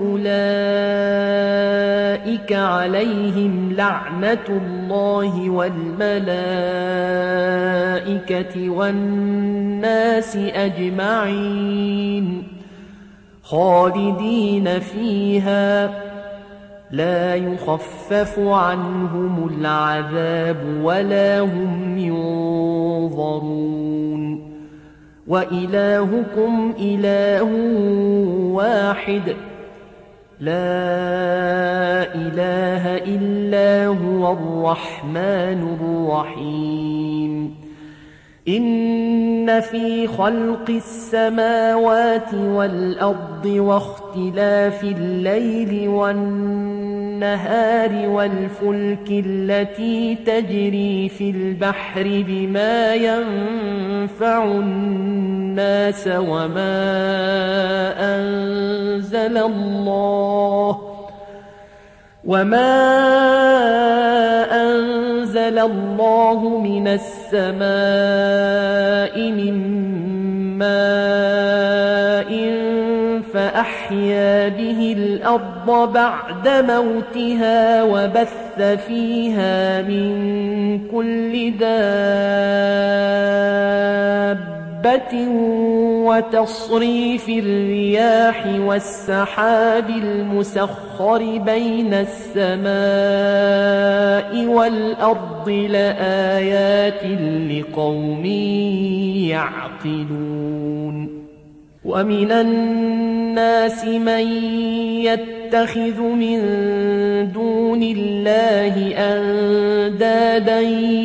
أولئك عليهم لعنة الله والملائكة والناس أجمعين خالدين فيها لا يخفف عنهم العذاب ولا هم ينظرون وإلهكم إله واحد لا إله إلا هو الرحمن الرحيم إن في خلق السماوات والأرض واختلاف الليل والنهار والفلك التي تجري في البحر بما ينفع الناس وما أنزل الله وما أنزل الله من السماء من ماء فأحيا به الأرض بعد موتها وبث فيها من كل دابة وتصريف الرياح والسحاب المسخر بين السماء والأرض لآيات لقوم يعقلون ومن الناس من يتخذ من دون الله أندادا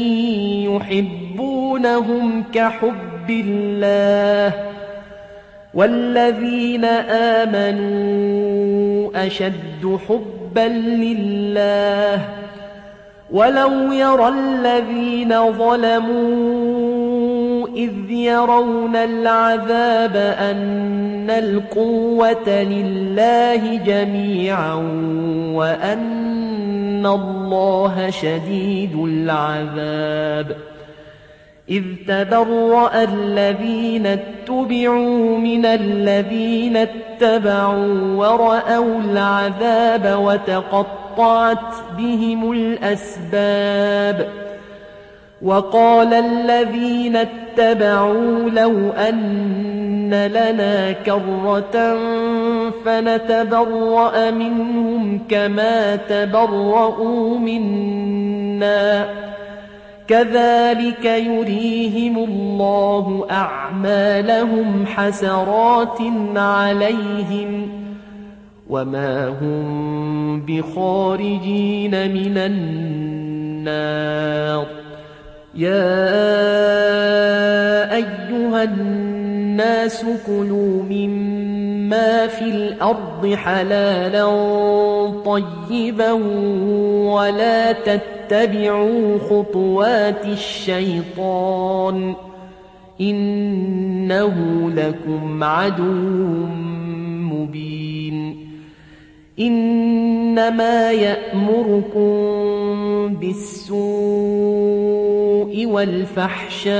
يحبونهم كحب بالله والذين آمنوا أشد حبا لله ولو يرى الذين ظلموا إذ يرون العذاب أن القوة لله جميعا وأن الله شديد العذاب إذ تبرأ الذين اتبعوا من الذين اتبعوا ورأوا العذاب وتقطعت بهم الأسباب وقال الذين اتبعوا لو أن لنا كرة فنتبرأ منهم كما تبرؤوا منا كذلك يريهم الله أعمالهم حسرات عليهم وما هم بخارجين من النار يا أيها الناس كلوا مما في الأرض حلالا طيبا ولا تتبعوا خطوات الشيطان إنه لكم عدو مبين إن إنما يأمركم بالسوء والفحشاء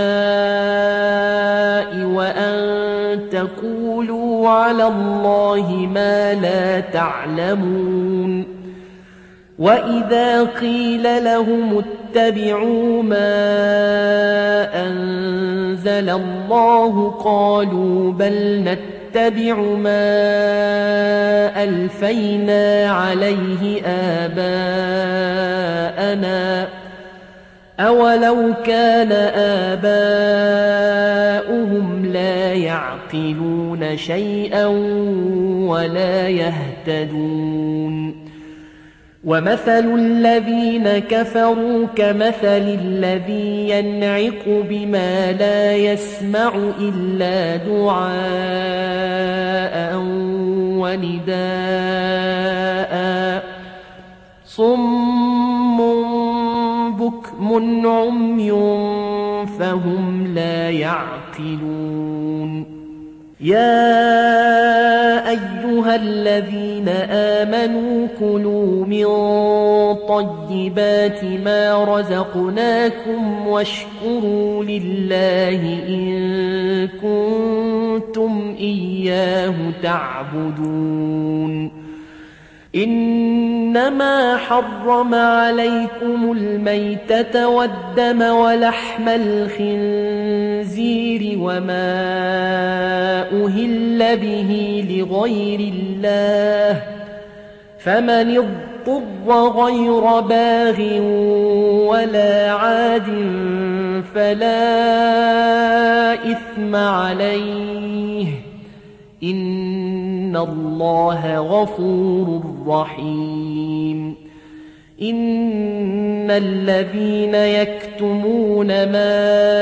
وأن تقولوا على الله ما لا تعلمون وإذا قيل لهم اتبعوا ما أنزل الله قالوا بل نتبع ما ألفينا عليه آباءنا أولو كان آباؤهم لا يعقلون شيئا ولا يهتدون ومثل الذين كفروا كمثل الذي ينعق بما لا يسمع إلا دعاء ونداء صم بكم عمي فهم لا يعقلون يا أيها الذين آمنوا كلوا من طيبات ما رزقناكم واشكروا لله إن كنتم إياه تعبدون إنما حرم عليكم الميتة والدم ولحم الخنزير وما أهل به لغير الله فمن اضطر غير باغ ولا عاد فلا إثم عليه إن الله غفور رحيم إن الذين يكتمون ما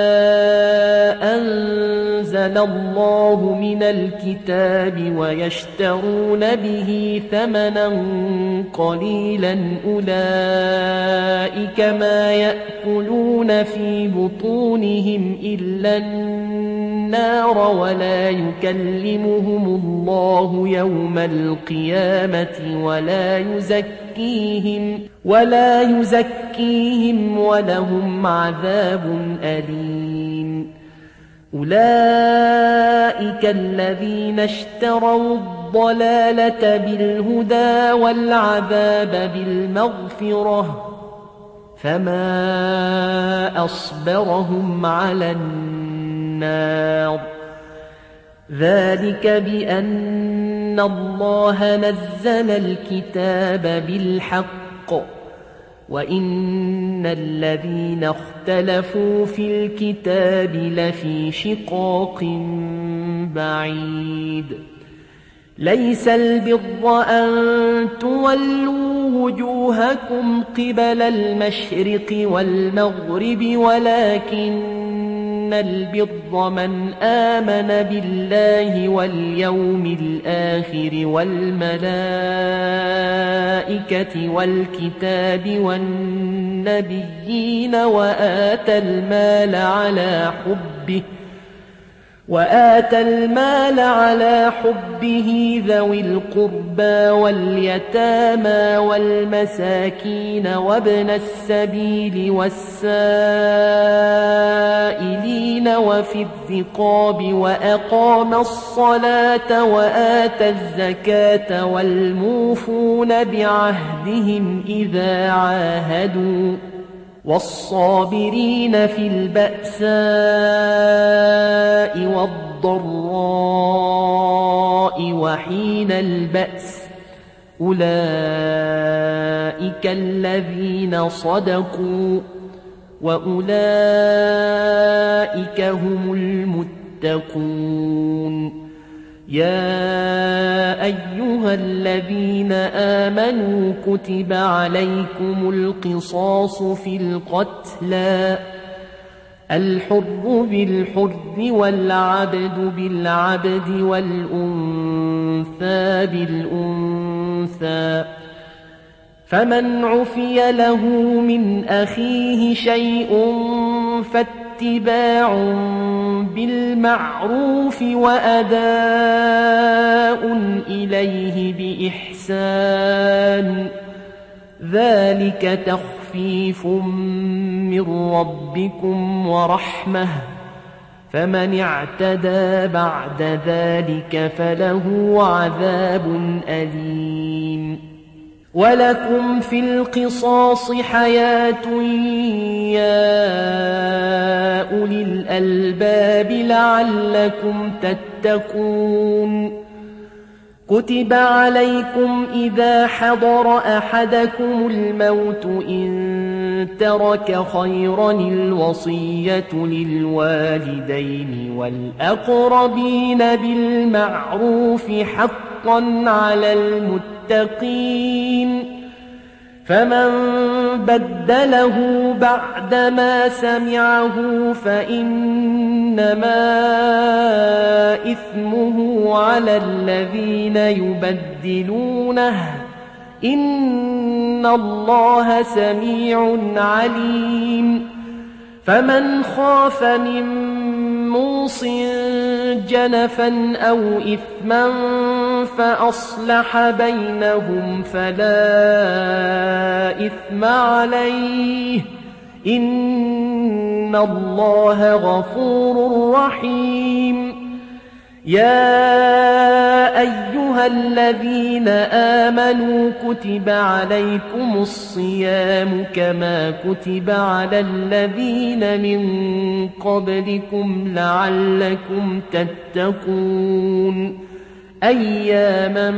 أنزل الله من الكتاب ويشترون به ثمنا قليلا أولئك ما يأكلون في بطونهم إلا النار ولا يكلمهم الله يوم القيامة ولا يزكيهم ولا يزكيهم ولهم عذاب أليم أولئك الذين اشتروا الضلالة بالهدى والعذاب بالمغفرة فما أصبرهم على النار ذلك بأن الله نزل الكتاب بالحق وإن الذين اختلفوا في الكتاب لفي شقاق بعيد ليس البر أن تولوا وجوهكم قبل المشرق والمغرب ولكن البر من آمن بالله واليوم الآخر والملائكة والكتاب والنبيين وآتى المال على حبه وآتى المال على حبه ذوي القربى واليتامى والمساكين وابن السبيل والسائلين وفي الرقاب وأقام الصلاة وآتى الزكاة والموفون بعهدهم إذا عاهدوا والصابرين في البأساء والضراء وحين البأس أولئك الذين صدقوا وأولئك هم المتقون يا أيها الذين آمنوا كتب عليكم القصاص في القتلى الحر بالحر والعبد بالعبد والأنثى بالأنثى فمن عفي له من أخيه شيء فاتباع بالمعروف وأداء إليه بإحسان ذلك تخفيف من ربكم ورحمة فمن اعتدى بعد ذلك فله عذاب أليم ولكم في القصاص حياة يا أولي الألباب لعلكم تتقون كتب عليكم إذا حضر أحدكم الموت إن ترك خيرا الوصية للوالدين والأقربين بالمعروف حقا على المتقين فمن بدله بعدما سمعه فإنما إثمه على الذين يبدلونه إن الله سميع عليم فمن خاف من موص جنفا أو إثما فأصلح بينهم فلا إثم عليه إن الله غفور رحيم يا أيها الذين آمنوا كتب عليكم الصيام كما كتب على الذين من قبلكم لعلكم تتقون أياما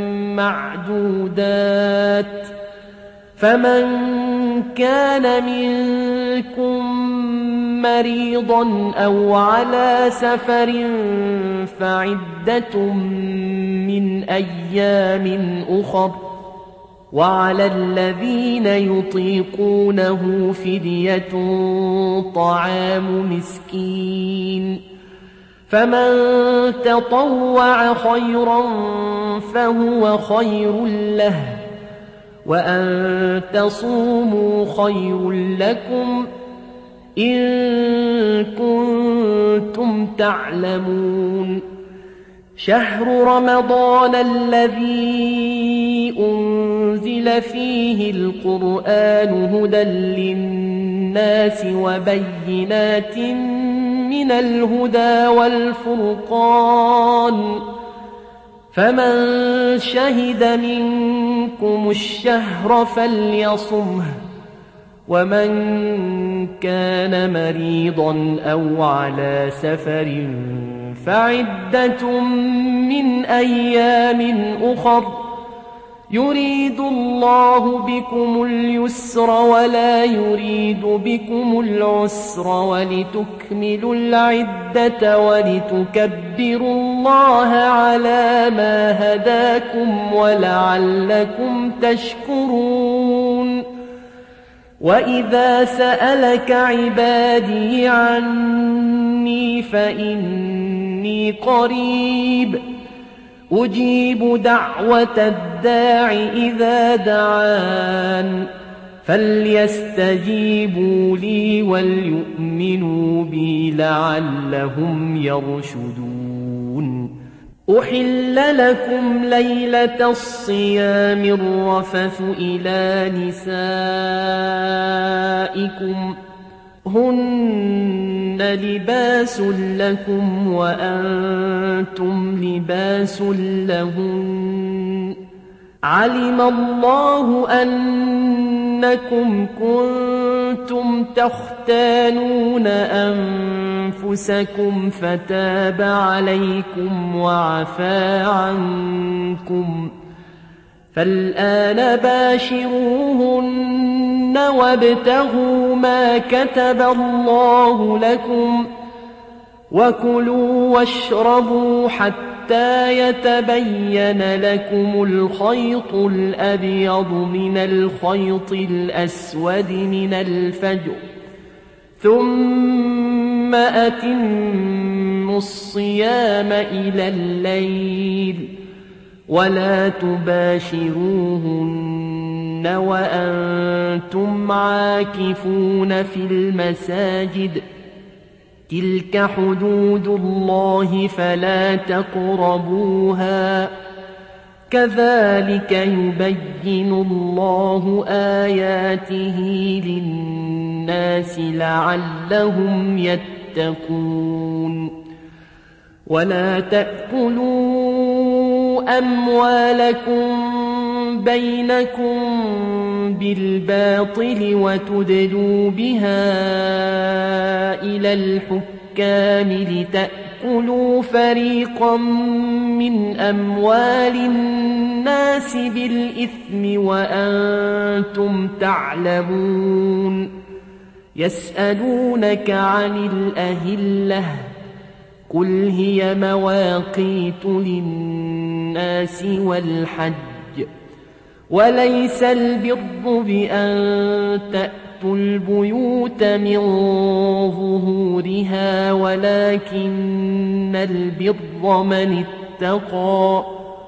معدودات فمن كان منكم مريضا أو على سفر فعدة من أيام أخر وعلى الذين يطيقونه فدية طعام مسكين فمن تطوع خيرا فهو خير له وأن تصوموا خير لكم إن كنتم تعلمون شهر رمضان الذي أنزل فيه القرآن هدى للناس وبينات من الهدى والفرقان فمن شهد منكم الشهر فليصمه ومن كان مريضا أو على سفر فعدة من أيام أخر يريد الله بكم اليسر ولا يريد بكم العسر ولتكملوا العدة ولتكبروا الله على ما هداكم ولعلكم تشكرون وإذا سألك عبادي عني فإني قريب أجيب دعوة الداع إذا دعان فليستجيبوا لي وليؤمنوا بي لعلهم يرشدون أحل لكم ليلة الصيام الرفث إلى نسائكم هن لباس لكم وأنتم لباس لهن علم الله أنكم كنتم تختانون أنفسكم فتاب عليكم وعفى عنكم فالآن باشروهن وابتغوا ما كتب الله لكم وكلوا واشربوا حتى يتبين لكم الخيط الأبيض من الخيط الأسود من الفجر ثم أتموا الصيام إلى الليل ولا تباشروهن وأنتم عاكفون في المساجد تلك حدود الله فلا تقربوها كذلك يبين الله آياته للناس لعلهم يتقون ولا تأكلوا أموالكم بينكم بالباطل وتدلوا بها إلى الحكام لتأكلوا فريقا من أموال الناس بالإثم وأنتم تعلمون يسألونك عن الأهلة قل هي مواقيت للناس والحج وليس البر بأن تأتوا البيوت من ظهورها ولكن البر من اتقى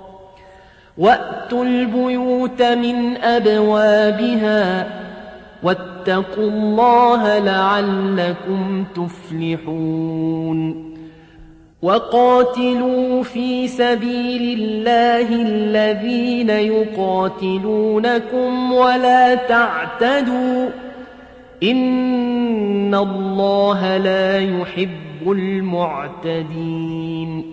وأتوا البيوت من أبوابها واتقوا الله لعلكم تفلحون وقاتلوا في سبيل الله الذين يقاتلونكم ولا تعتدوا إن الله لا يحب المعتدين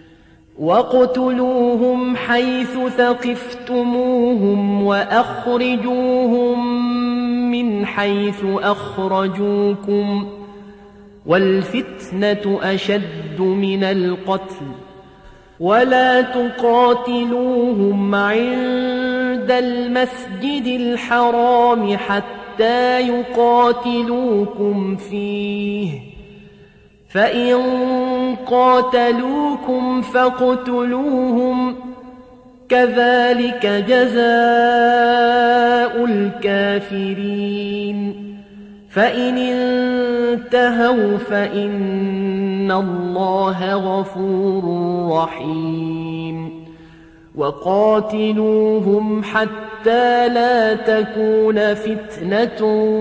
واقتلوهم حيث ثقفتموهم وأخرجوهم من حيث أخرجوكم والفتنة أشد من القتل ولا تقاتلوهم عند المسجد الحرام حتى يقاتلوكم فيه فإن قاتلوكم فاقتلوهم كذلك جزاء الكافرين فإن انتهوا فإن الله غفور رحيم وقاتلوهم حتى لا تكون فتنة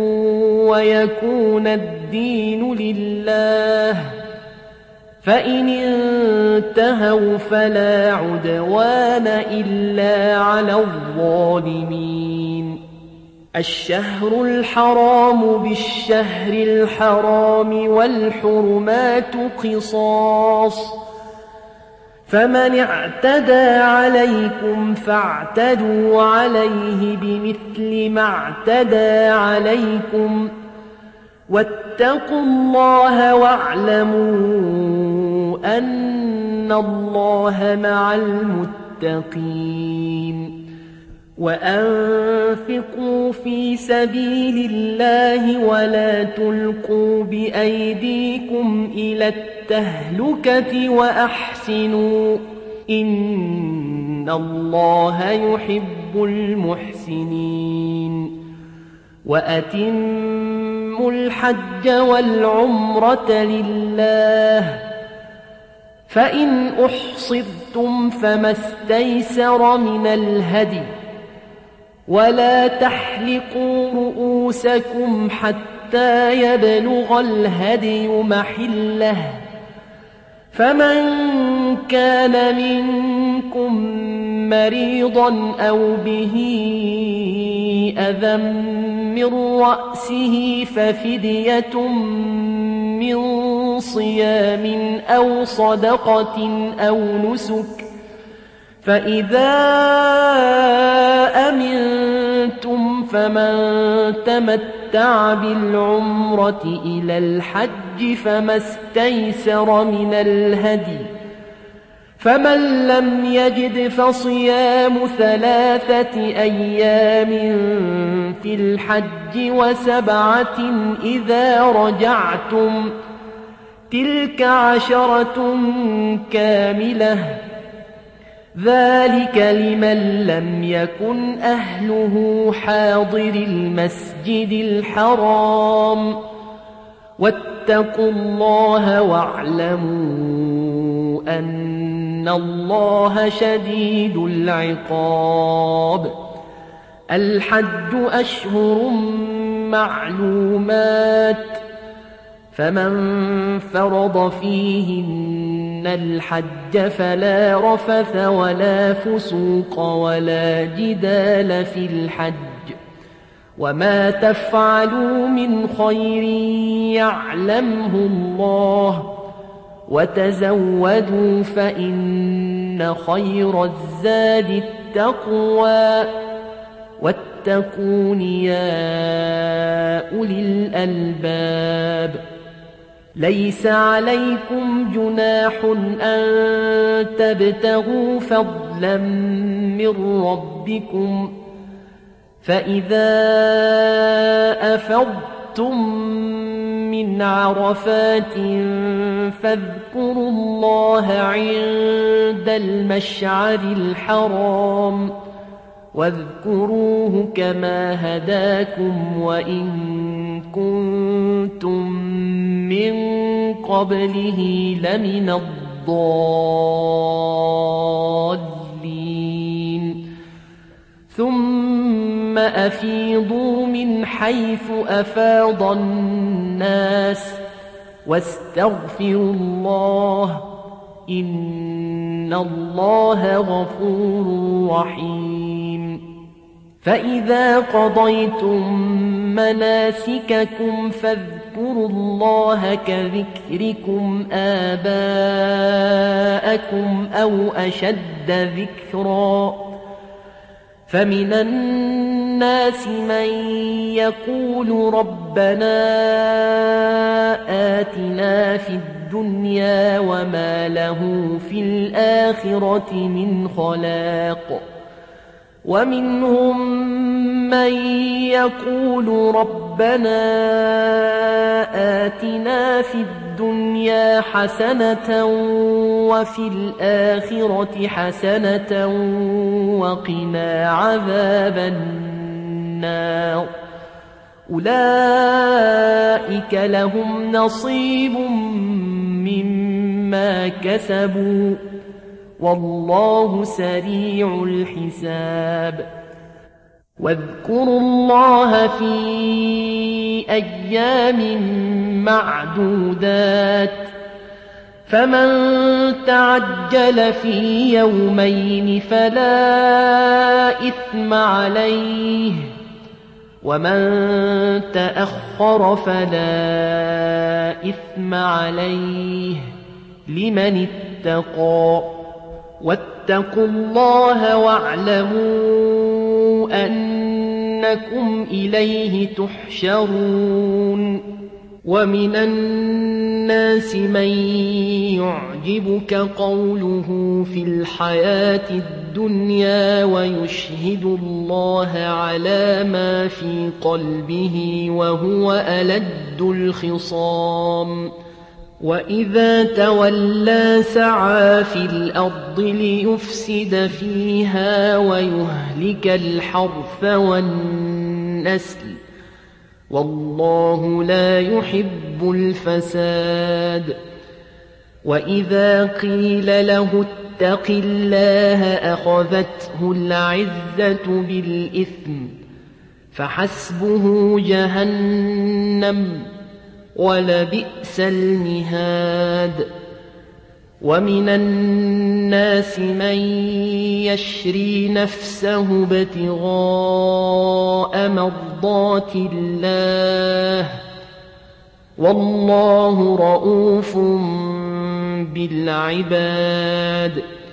ويكون الدين لله فإن انتهوا فلا عدوان إلا على الظالمين الشهر الحرام بالشهر الحرام والحرمات قصاص فمن اعتدى عليكم فاعتدوا عليه بمثل ما اعتدى عليكم واتقوا الله واعلموا أن الله مع المتقين وأنفقوا في سبيل الله ولا تلقوا بأيديكم إلى التهلكة وأحسنوا إن الله يحب المحسنين وأتموا الحج والعمرة لله فإن أحصرتم فما استيسر من الهدي ولا تحلقوا رؤوسكم حتى يبلغ الهدي محله فمن كان منكم مريضا أو به أذى من رأسه ففدية من صيام أو صدقة أو نسك فإذا أمنتم فمن تمتع بالعمرة إلى الحج فما استيسر من الهدي فمن لم يجد فصيام ثلاثة أيام في الحج وسبعة إذا رجعتم تلك عشرة كاملة ذلك لمن لم يكن أهله حاضر المسجد الحرام واتقوا الله واعلموا أن الله شديد العقاب الحج أشهر معلومات فمن فرض فيهن الحج فلا رفث ولا فسوق ولا جدال في الحج وما تفعلوا من خير يعلمه الله وتزودوا فإن خير الزاد التقوى واتقون يا أولي الألباب ليس عليكم جناح أن تبتغوا فضلا من ربكم فإذا أفضتم من عرفات فاذكروا الله عند المشعر الحرام واذكروه كما هداكم وإن كنتم من قبله لمن الضالين ثم أفيضوا من حيث أفاض الناس واستغفروا الله إن الله غفور رحيم فإذا قضيتم مناسككم فاذكروا الله كذكركم آباءكم أو أشد ذكرا فمن الناس من يقول ربنا آتنا في الدنيا وما له في الآخرة من خلاق ومنهم من يقول ربنا آتنا في الدنيا حسنة وفي الآخرة حسنة وقنا عذاب النار أولئك لهم نصيب مما كسبوا والله سريع الحساب واذكروا الله في أيام معدودات فمن تعجل في يومين فلا إثم عليه ومن تأخر فلا إثم عليه لمن اتقى واتقوا الله واعلموا أنكم إليه تحشرون ومن الناس من يعجبك قوله في الحياة الدنيا ويشهد الله على ما في قلبه وهو ألد الخصام وإذا تولى سعى في الأرض ليفسد فيها ويهلك الحرث والنسل والله لا يحب الفساد وإذا قيل له اتق الله أخذته العزة بالإثم فحسبه جهنم ولبئس المهاد ومن الناس من يشري نفسه ابتغاء مرضات الله والله رؤوف بالعباد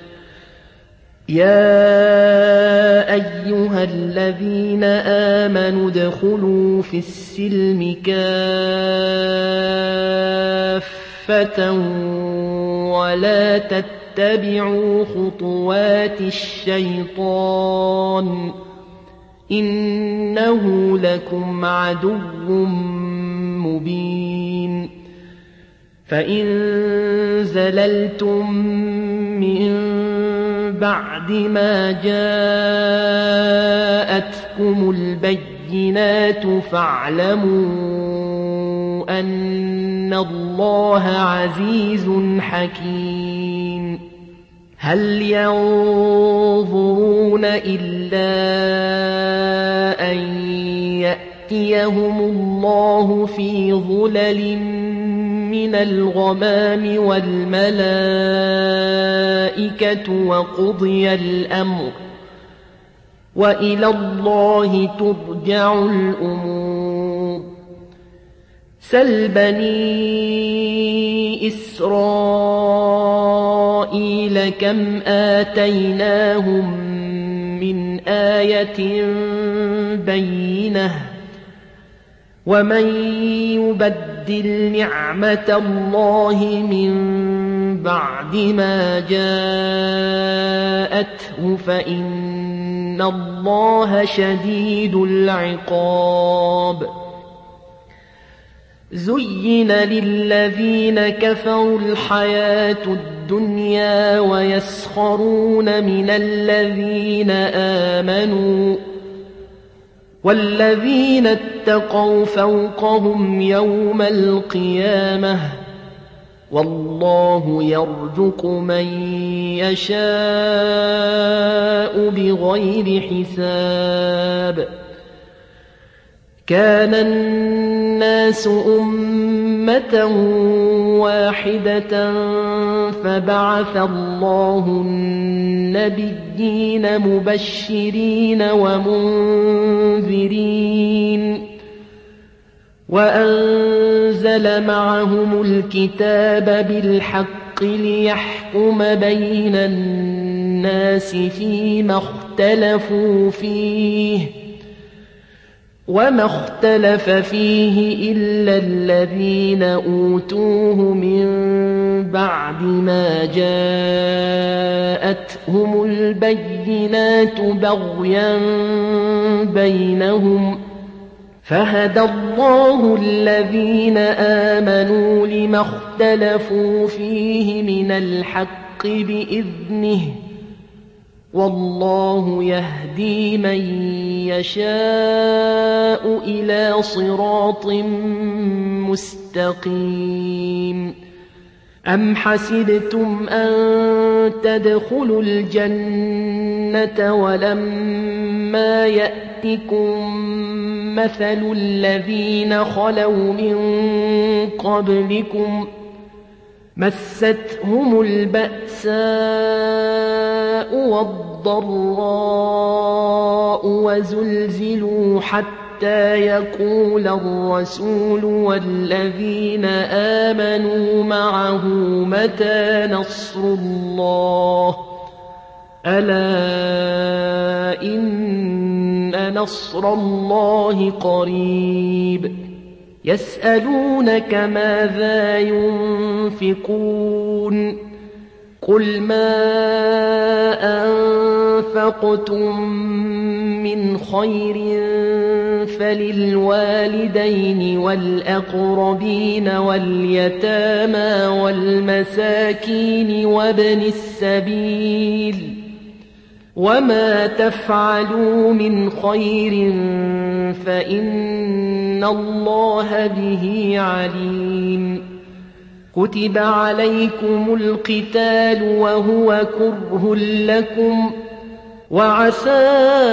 يا أيها الذين آمنوا ادخلوا في السلم كافة ولا تتبعوا خطوات الشيطان إنه لكم عدو مبين فإن زللتم من بعد ما جاءتكم البينات فاعلموا أن الله عزيز حكيم هل ينظرون إلا أن يأتيهم الله في ظلل من الغمام والملائكة وقضي الأمر وإلى الله ترجع الأمور سل بني إسرائيل كم آتيناهم من آية بينة ومن يبدل نعمة الله من بعد ما جاءته فإن الله شديد العقاب زين للذين كفروا الحياة الدنيا ويسخرون من الذين آمنوا والذين اتقوا فوقهم يوم القيامة والله يرزق من يشاء بغير حساب كان الناس أمة واحدة فبعث الله النبيين مبشرين ومنذرين وأنزل معهم الكتاب بالحق ليحكم بين الناس فيما اختلفوا فيه وما اختلف فيه إلا الذين أوتوه من بعد ما جاءتهم البينات بغيا بينهم فهدى الله الذين آمنوا لما اختلفوا فيه من الحق بإذنه والله يهدي من يشاء إلى صراط مستقيم أم حسبتم أن تدخلوا الجنة ولما يأتكم مثل الذين خلوا من قبلكم مستهم البأساء والضراء وزلزلوا حتى يقول الرسول والذين آمنوا معه متى نصر الله ألا إن نصر الله قريب يسألونك ماذا ينفقون قل ما أنفقتم من خير فللوالدين والأقربين واليتامى والمساكين وابن السبيل وما تفعلوا من خير فإن الله به عليم كتب عليكم القتال وهو كره لكم وعسى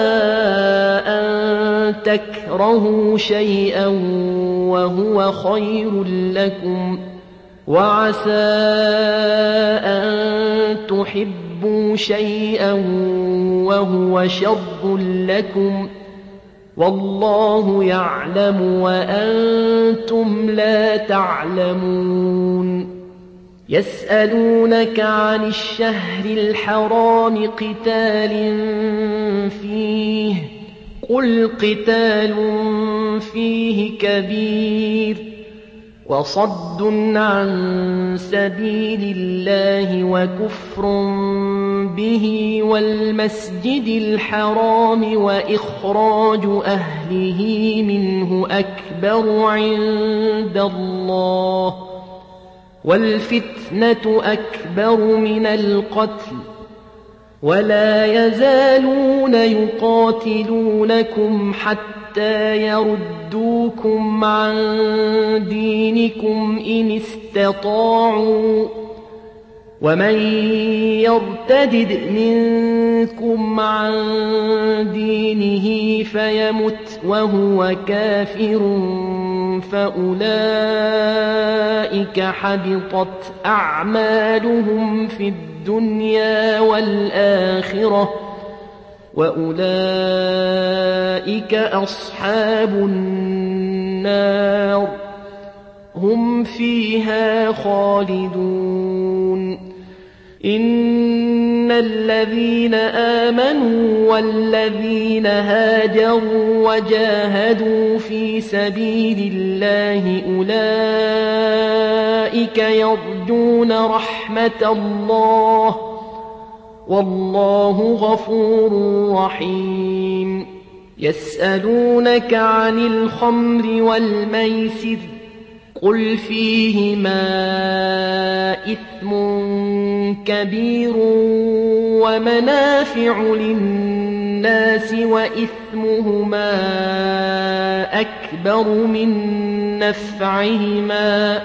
أن تكرهوا شيئا وهو خير لكم وعسى أن تحبوا شيئا وهو شر لكم والله يعلم وأنتم لا تعلمون يسألونك عن الشهر الحرام قتال فيه قل قتال فيه كبير وصد عن سبيل الله وكفر به والمسجد الحرام وإخراج أهله منه أكبر عند الله والفتنة أكبر من القتل ولا يزالون يقاتلونكم حتى يردوكم عن دينكم إن استطاعوا ومن يرتدد منكم عن دينه فيمت وهو كافر فأولئك حبطت أعمالهم في الدنيا والآخرة وأولئك أصحاب النار هم فيها خالدون إن الذين آمنوا والذين هاجروا وجاهدوا في سبيل الله أولئك يرجون رحمة الله والله غفور رحيم يسألونك عن الخمر والميسر قل فيهما إثم كبير ومنافع للناس وإثمهما أكبر من نفعهما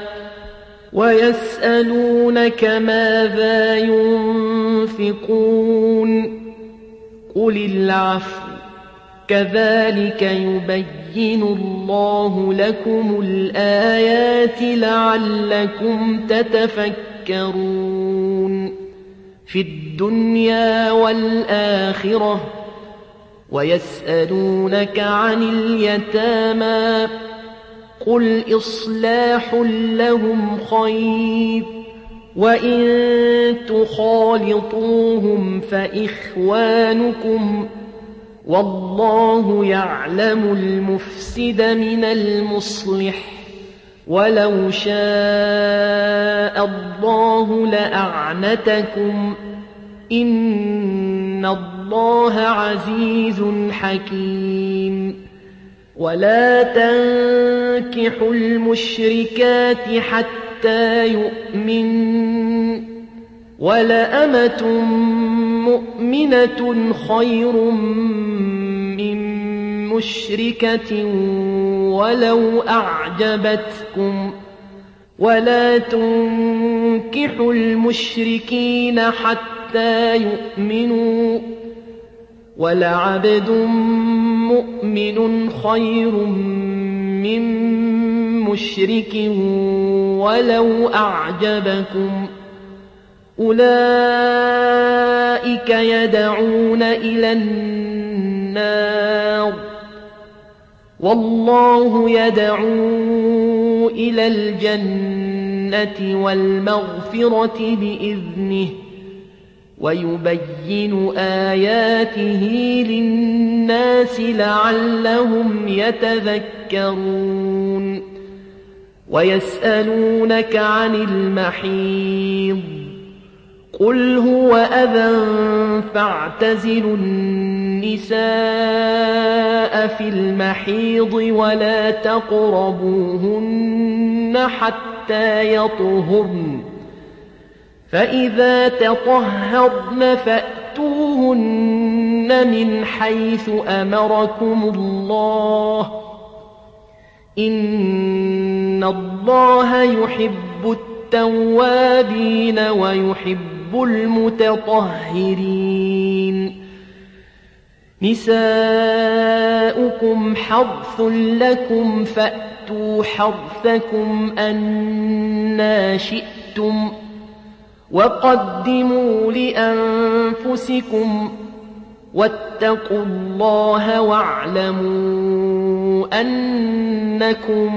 ويسألونك ماذا ينفقون قل العفو كذلك يبين الله لكم الآيات لعلكم تتفكرون في الدنيا والآخرة ويسألونك عن اليتامى قل إصلاح لهم خير وإن تخالطوهم فإخوانكم والله يعلم المفسد من المصلح ولو شاء الله لأعنتكم إن الله عزيز حكيم ولا تنكحوا المشركات حتى يؤمنوا ولأمة مؤمنة خير من مشركة ولو أعجبتكم ولا تنكحوا المشركين حتى يؤمنوا ولعبد مؤمن خير من مشرك ولو أعجبكم أولئك يدعون إلى النار والله يدعو إلى الجنة والمغفرة بإذنه ويبين آياته للناس لعلهم يتذكرون ويسألونك عن المحيض قل هو أذى فاعتزلوا النساء في المحيض ولا تقربوهن حتى يطهرن فإذا تطهرن فأتوهن من حيث أمركم الله إن الله يحب التوابين ويحب المتطهرين نساؤكم حرث لكم فأتوا حرثكم أنى شئتم وقدموا لأنفسكم واتقوا الله واعلموا أنكم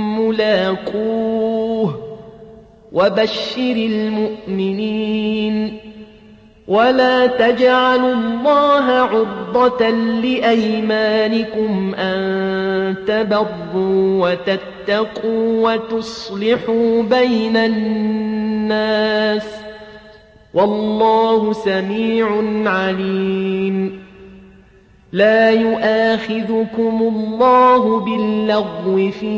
ملاقوه وبشر المؤمنين ولا تجعلوا الله عرضة لأيمانكم أن تبروا وتتقوا وتصلحوا بين الناس والله سميع عليم لا يؤاخذكم الله باللغو في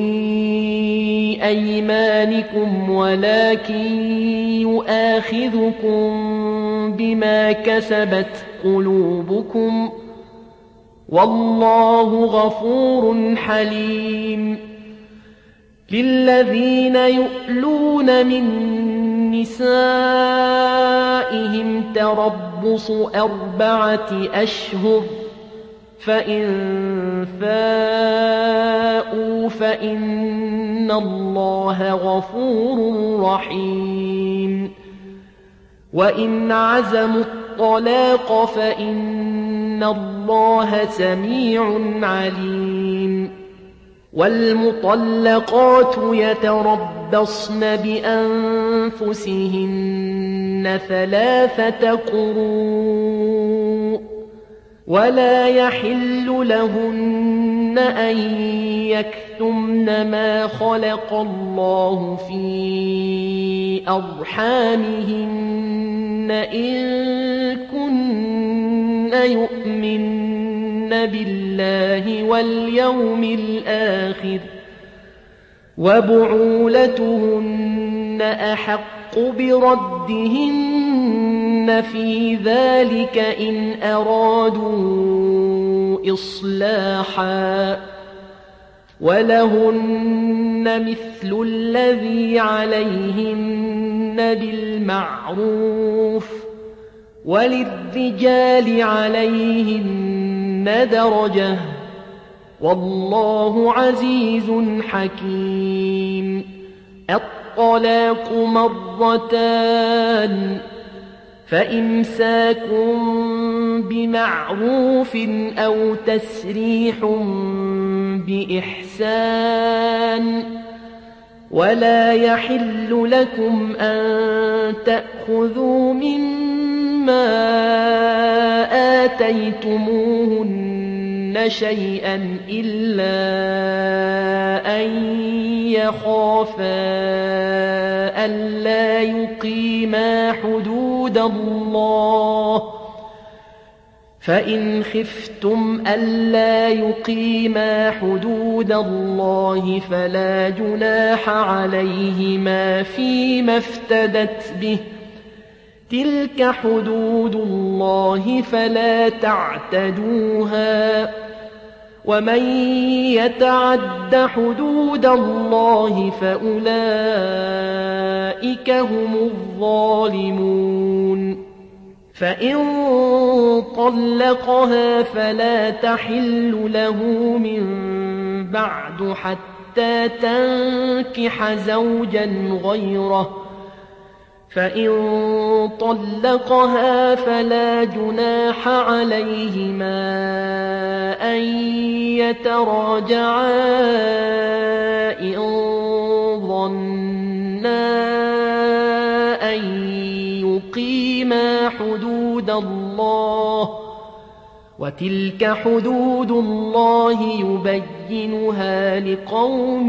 أيمانكم ولكن يؤاخذكم بما كسبت قلوبكم والله غفور حليم للذين يؤلون من نسائهم تربص أربعة أشهر فإن فاءوا فإن الله غفور رحيم وإن عزموا الطلاق فإن الله سميع عليم والمطلقات يتربصن بأنفسهن ثلاثة قروء ولا يحل لهن أن يكتمن ما خلق الله في أرحامهن إن كن يؤمن بالله واليوم الآخر وبعولتهن أحق بردهن في ذلك إن أرادوا إصلاحا ولهن مثل الذي عليهن بالمعروف وللرجال عليهن درجة والله عزيز حكيم الطلاق مرتان فإمساك بمعروف أو تسريح بإحسان ولا يحل لكم أن تأخذوا مما آتيتموهن شيئا إلا أن يخافا ألا يقيما حدود الله فإن خفتم ألا يقيما حدود الله فلا جناح عليهما فيما افتدت به تلك حدود الله فلا تعتدوها ومن يتعد حدود الله فأولئك هم الظالمون فإن طلقها فلا تحل له من بعد حتى تنكح زوجا غيره فإن طلقها فلا جناح عليهما أن يتراجعا إن ظنا أن يقيما حدود الله وتلك حدود الله يبينها لقوم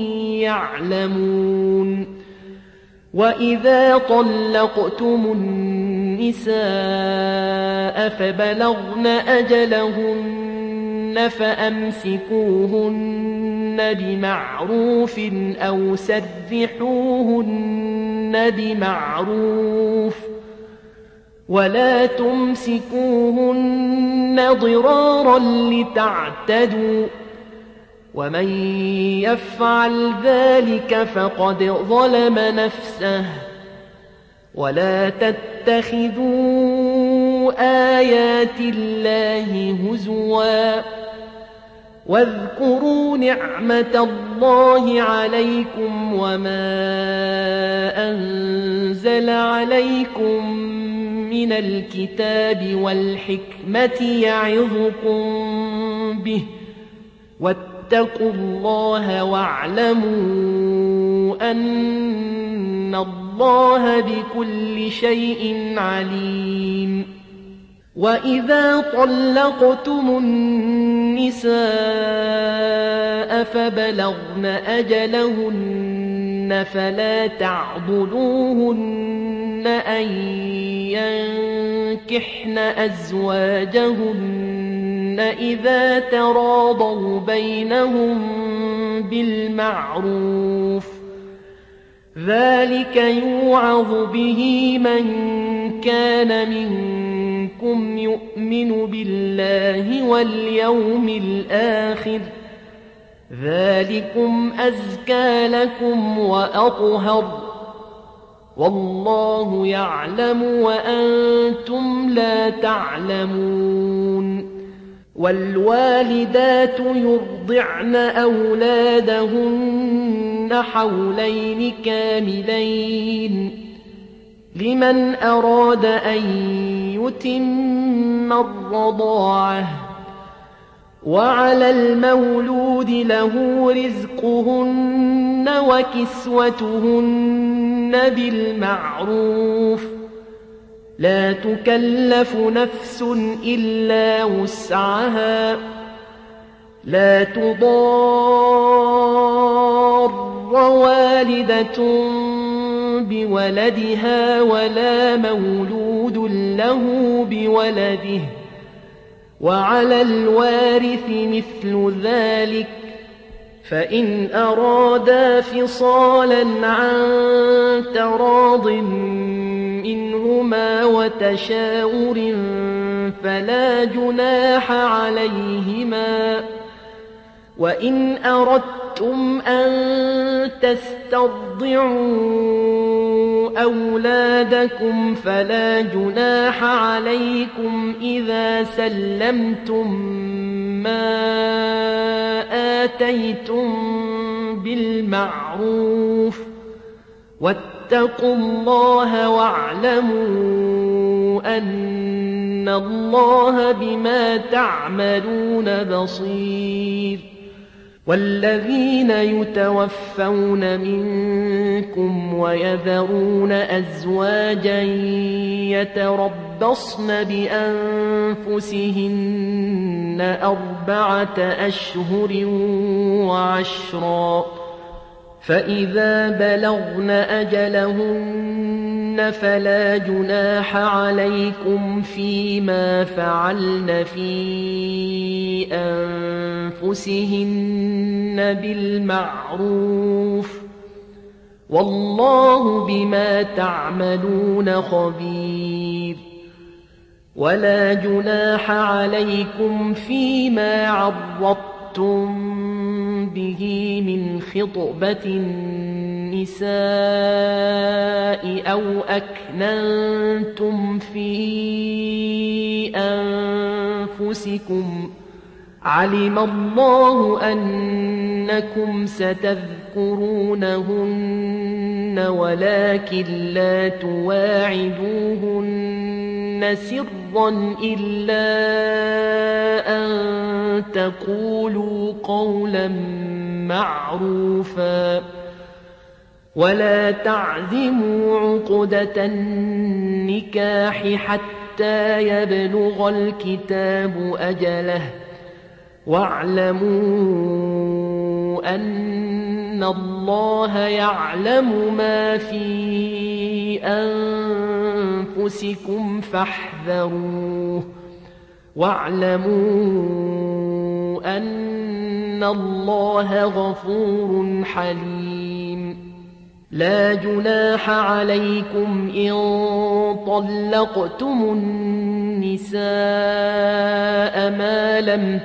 يعلمون وإذا طلقتم النساء فبلغن أجلهن فأمسكوهن بمعروف أو سرحوهن بمعروف ولا تمسكوهن ضرارا لتعتدوا ومن يفعل ذلك فقد ظلم نفسه ولا تتخذوا آيات الله هزوا واذكروا نعمة الله عليكم وما أنزل عليكم من الكتاب والحكمة يعظكم به واتقوا الله واعلموا أن الله بكل شيء عليم وإذا طلقتم النساء فبلغن أجلهن فلا تعضلوهن أن ينكحن أزواجهن إذا تراضوا بينهم بالمعروف ذلك يوعظ به من كان منكم يؤمن بالله واليوم الآخر ذلكم أزكى لكم وأطهر والله يعلم وأنتم لا تعلمون والوالدات يرضعن أولادهن حولين كاملين لمن أراد أن يتم الرضاعة وعلى المولود له رزقهن وكسوتهن بالمعروف لا تكلف نفس إلا وسعها لا تضار والدة بولدها ولا مولود له بولده وعلى الوارث مثل ذلك فإن أرادا فصالا عن تراض منهما وتشاور فلا جناح عليهما وإن أردتم أن تسترضعوا أولادكم فلا جناح عليكم إذا سلمتم ما آتيتم بالمعروف واتقوا الله واعلموا أن الله بما تعملون بصير والذين يتوفون منكم ويذرون أزواجا يتربصن بأنفسهن أربعة أشهر وعشرا فإذا بلغن أجلهن فلا جناح عليكم فيما فعلن في أنفسهن بالمعروف والله بما تعملون خبير ولا جناح عليكم فيما عرضتم به من خطبة النساء أو أكننتم في أنفسكم علم الله أنكم ستذكرونهن ولكن لا تواعدوهن سرا إلا أن تقولوا قولا معروفا ولا تعزموا عقدة النكاح حتى يبلغ الكتاب أجله واعلموا أن الله يعلم ما في أنفسكم فاحذروه واعلموا أن الله غفور حليم لا جناح عليكم إن طلقتم النساء ما لم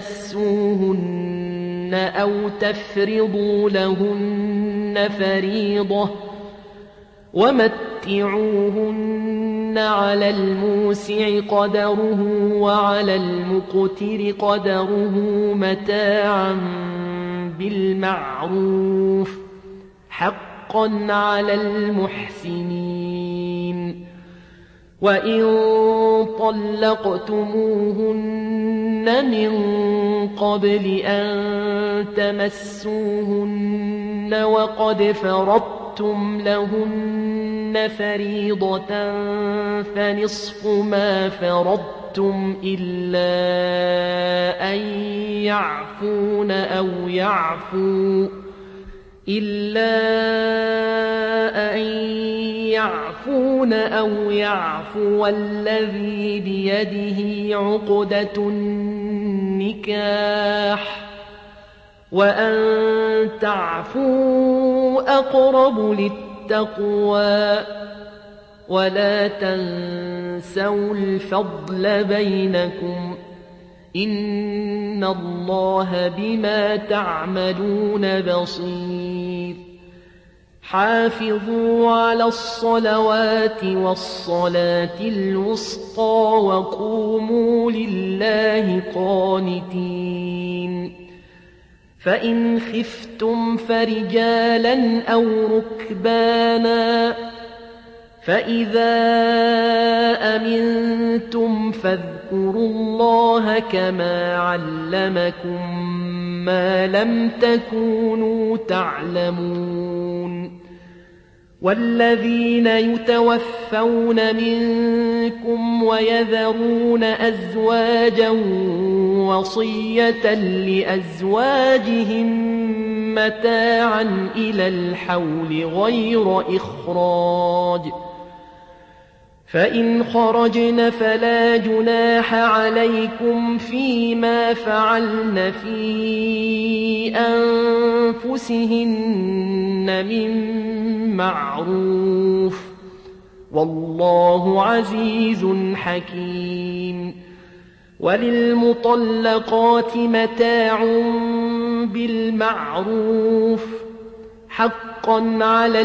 تمسوهن أو تفرضوا لهن فريضة ومتعوهن على الموسع قدره وعلى المقتر قدره متاعا بالمعروف حقا على المحسنين وإن طلقتموهن من قبل أن تمسوهن وقد فرضتم لهن فريضة فنصف ما فرضتم إلا أن يعفون أو يعفو إلا أن يعفون أو يعفو الذي بيده عقدة النكاح وأن تعفوا أقرب للتقوى ولا تنسوا الفضل بينكم إن الله بما تعملون بصير حافظوا على الصلوات والصلاة الوسطى وقوموا لله قانتين فإن خفتم فرجالا أو ركبانا فإذا أمنتم فاذكروا الله كما علمكم ما لم تكونوا تعلمون والذين يتوفون منكم ويذرون أزواجا وصية لأزواجهم متاعا إلى الحول غير إخراج فإن خرجن فلا جناح عليكم فيما فعلن في أنفسهن من معروف والله عزيز حكيم وللمطلقات متاع بالمعروف حقا على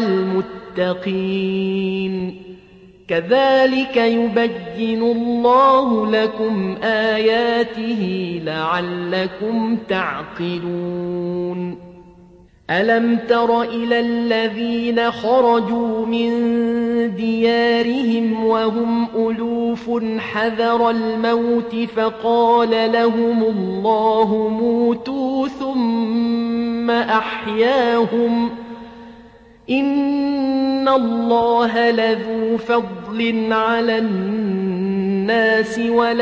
المتقين كذلك يبين الله لكم آياته لعلكم تعقلون ألم تر إلى الذين خرجوا من ديارهم وهم ألوف حذر الموت فقال لهم الله موتوا ثم أحياهم إن الله لذو فضل على الناس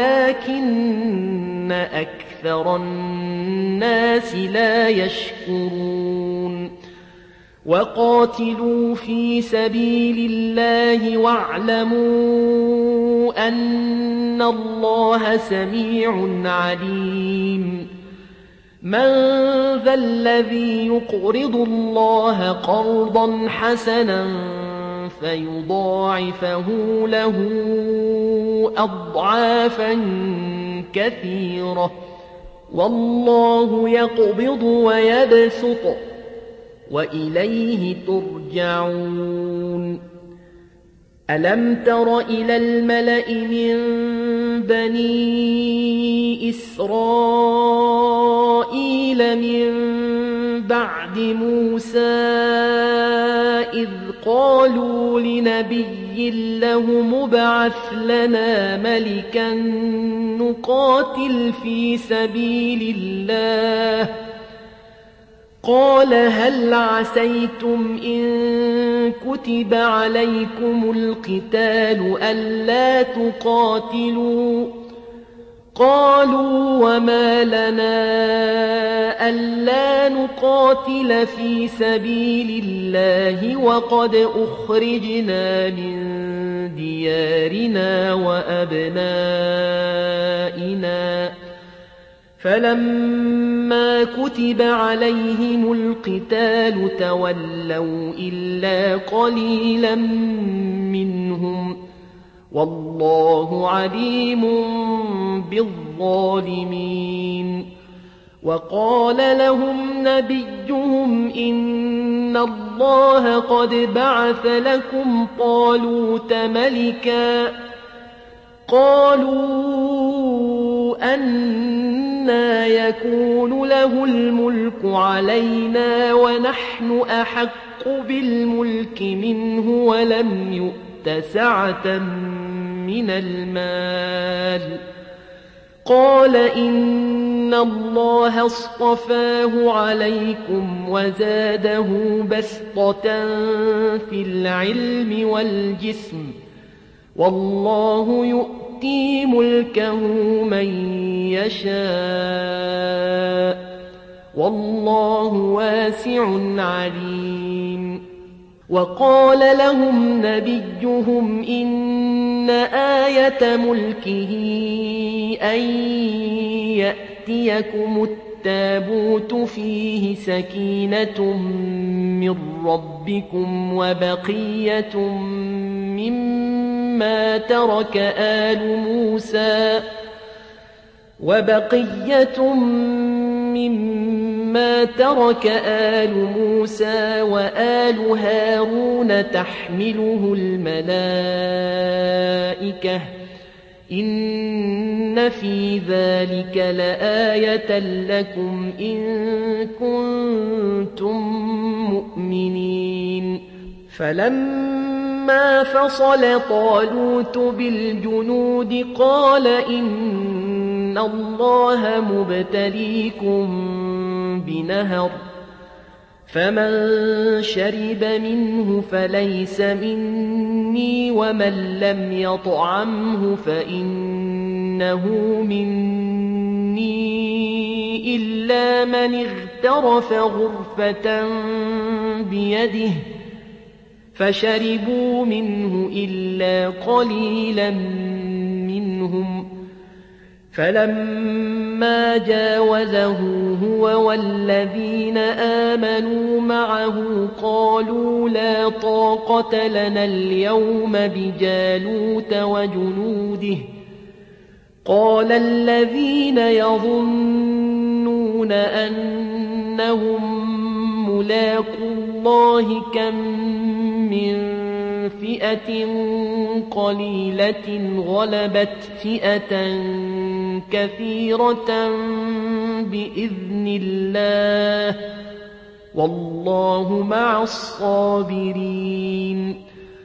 ولكن أكثر الناس لا يشكرون وقاتلوا في سبيل الله واعلموا أن الله سميع عليم من ذا الذي يقرض الله قرضا حسنا فيضاعفه له أضعافا كثيرة والله يقبض ويبسط وإليه ترجعون ألم تر إلى الملأ من بني إسرائيل من بعد موسى إذ قالوا لنبي له مبعث لنا ملكا نقاتل في سبيل الله قال هل عسيتم إن كتب عليكم القتال ألا تقاتلوا قالوا وما لنا ألا نقاتل في سبيل الله وقد أخرجنا من ديارنا وأبنائنا فلما كتب عليهم القتال تولوا إلا قليلا منهم والله عليم بالظالمين وقال لهم نبيهم إن الله قد بعث لكم طالوت ملكا قالوا أنى يكون له الملك علينا ونحن أحق بالملك منه ولم يؤت سعة من المال قال إن الله اصطفاه عليكم وزاده بسطة في العلم والجسم والله يؤتي ملكه من يشاء والله واسع عليم وقال لهم نبيهم إن آية ملكه أن يأتيكم التابوت فيه سكينة من ربكم وبقية مما ترك آل موسى وبقية مما ترك آل موسى وآل هارون تحمله الملائكة إن في ذلك لآية لكم إن كنتم مؤمنين فلما فصل طالوت بالجنود قال إن الله مبتليكم بنهر فمن شرب منه فليس مني ومن لم يطعمه فإنه مني إلا من اغترف غرفة بيده فشربوا منه إلا قليلا منهم فلما جاوزه هو والذين آمنوا معه قالوا لا طاقة لنا اليوم بجالوت وجنوده قال الذين يظنون أنهم ملاقو الله كم من فئة قليلة غلبت فئة كثيرة بإذن الله والله مع الصابرين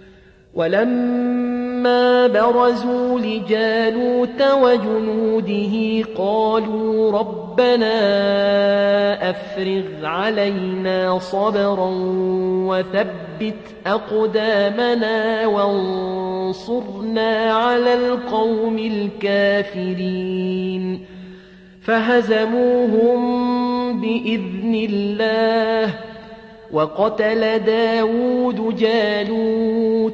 ولما برزوا لجالوت وجنوده قالوا ربنا أفرغ علينا صبرا وثبت أقدامنا وانصرنا على القوم الكافرين فهزموهم بإذن الله وقتل داود جالوت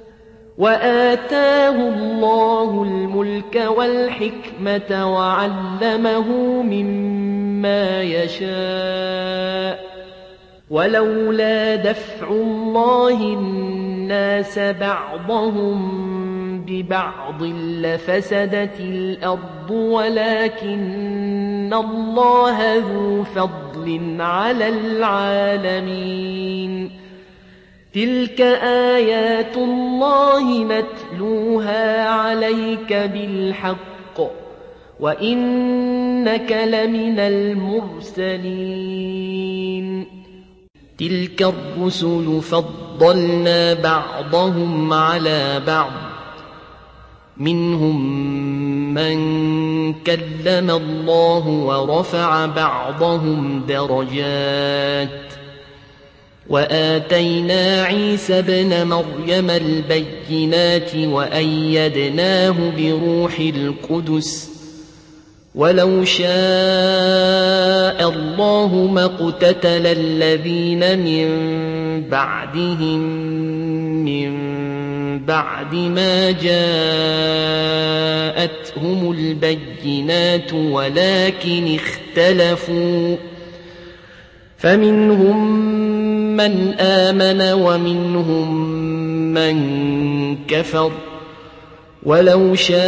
وآتاه الله الملك والحكمة وعلمه مما يشاء ولولا دفع الله الناس بعضهم ببعض لفسدت الأرض ولكن الله ذو فضل على العالمين تلك آيات الله نتلوها عليك بالحق وإنك لمن المرسلين تلك الرسل فضلنا بعضهم على بعض منهم من كلم الله ورفع بعضهم درجات وآتينا عيسى ابن مريم البينات وأيدناه بروح القدس ولو شاء الله ما اقتتل الذين من بعدهم من بعد ما جاءتهم البينات ولكن اختلفوا فمنهم من آمن ومنهم من كفر ولو شاء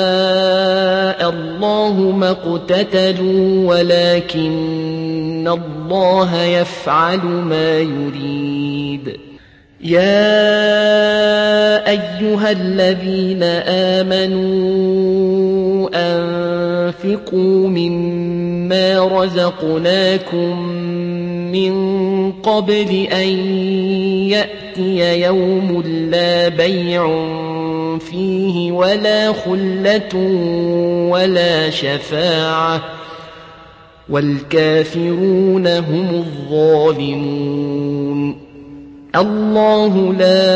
الله ما اقتتلوا ولكن الله يفعل ما يريد يا أيها الذين آمنوا أنفقوا مما رزقناكم من قبل أن يأتي يوم لا بيع فيه ولا خلة ولا شفاعة والكافرون هم الظالمون الله لا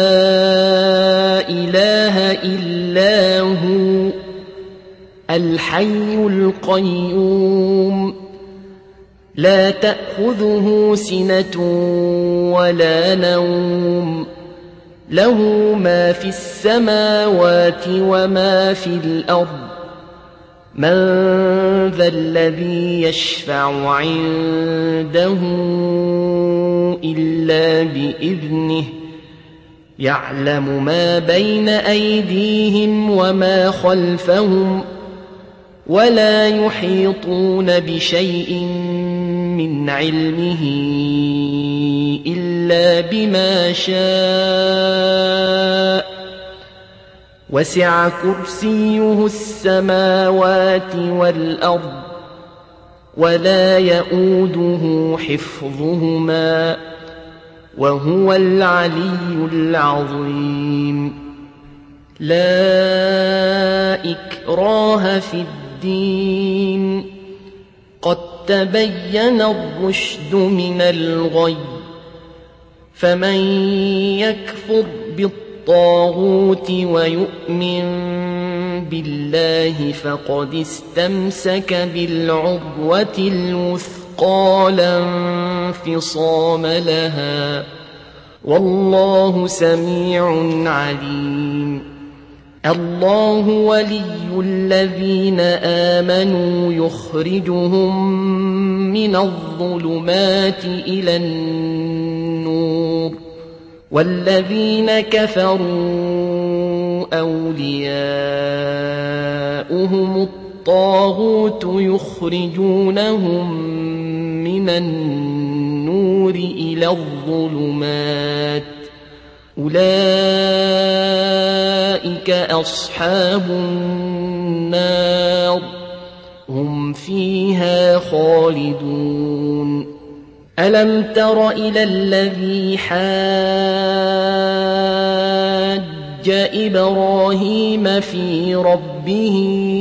إله إلا هو الحي القيوم لا تأخذه سنة ولا نوم له ما في السماوات وما في الأرض من ذا الذي يشفع عنده إلا بإذنه يعلم ما بين أيديهم وما خلفهم ولا يحيطون بشيء من علمه إلا بما شاء وسع كرسيه السماوات والأرض ولا يئوده حفظهما وهو العلي العظيم لا إكراه في الدين قد تبين الرشد من الغي فمن يكفر بالطاغوت ويؤمن بالله فقد استمسك بالعروة الوثقى لا انفصام لها والله سميع عليم الله ولي الذين آمنوا يخرجهم من الظلمات إلى النور والذين كفروا أولياؤهم الطاغوت يخرجونهم من النور إلى الظلمات أولئك أصحاب النار هم فيها خالدون ألم تر إلى الذي حاج إبراهيم في ربه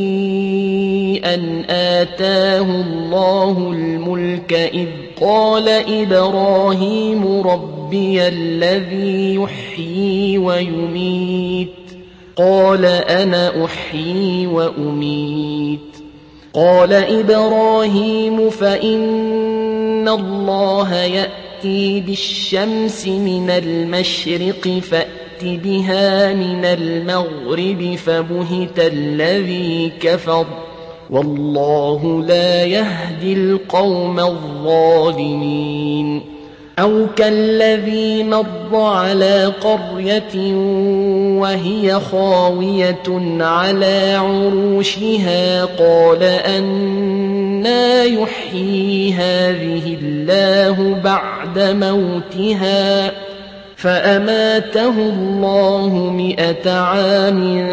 أن آتاه الله الملك إذ قال إبراهيم ربي الذي يحيي ويميت قال أنا أحيي وأميت قال إبراهيم فإن الله يأتي بالشمس من المشرق فأت بها من المغرب فبهت الذي كفر والله لا يهدي القوم الظالمين أو كالذي مر على قرية وهي خاوية على عروشها قال أنى يحيي هذه الله بعد موتها فأماته الله مئة عام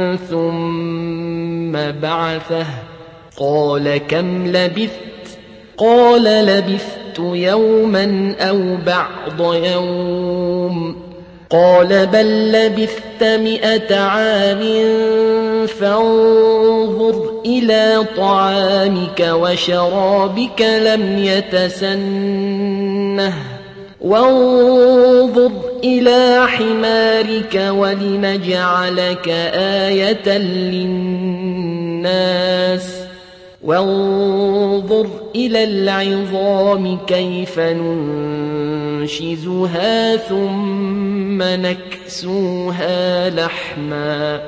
ثم بعثه قال كم لبثت قال لبثت يوما أو بعض يوم قال بل لبثت مئة عام فانظر إلى طعامك وشرابك لم يتسنه وانظر إلى حمارك ولنجعلك آية للناس وانظر إلى العظام كيف ننشزها ثم نكسوها لحما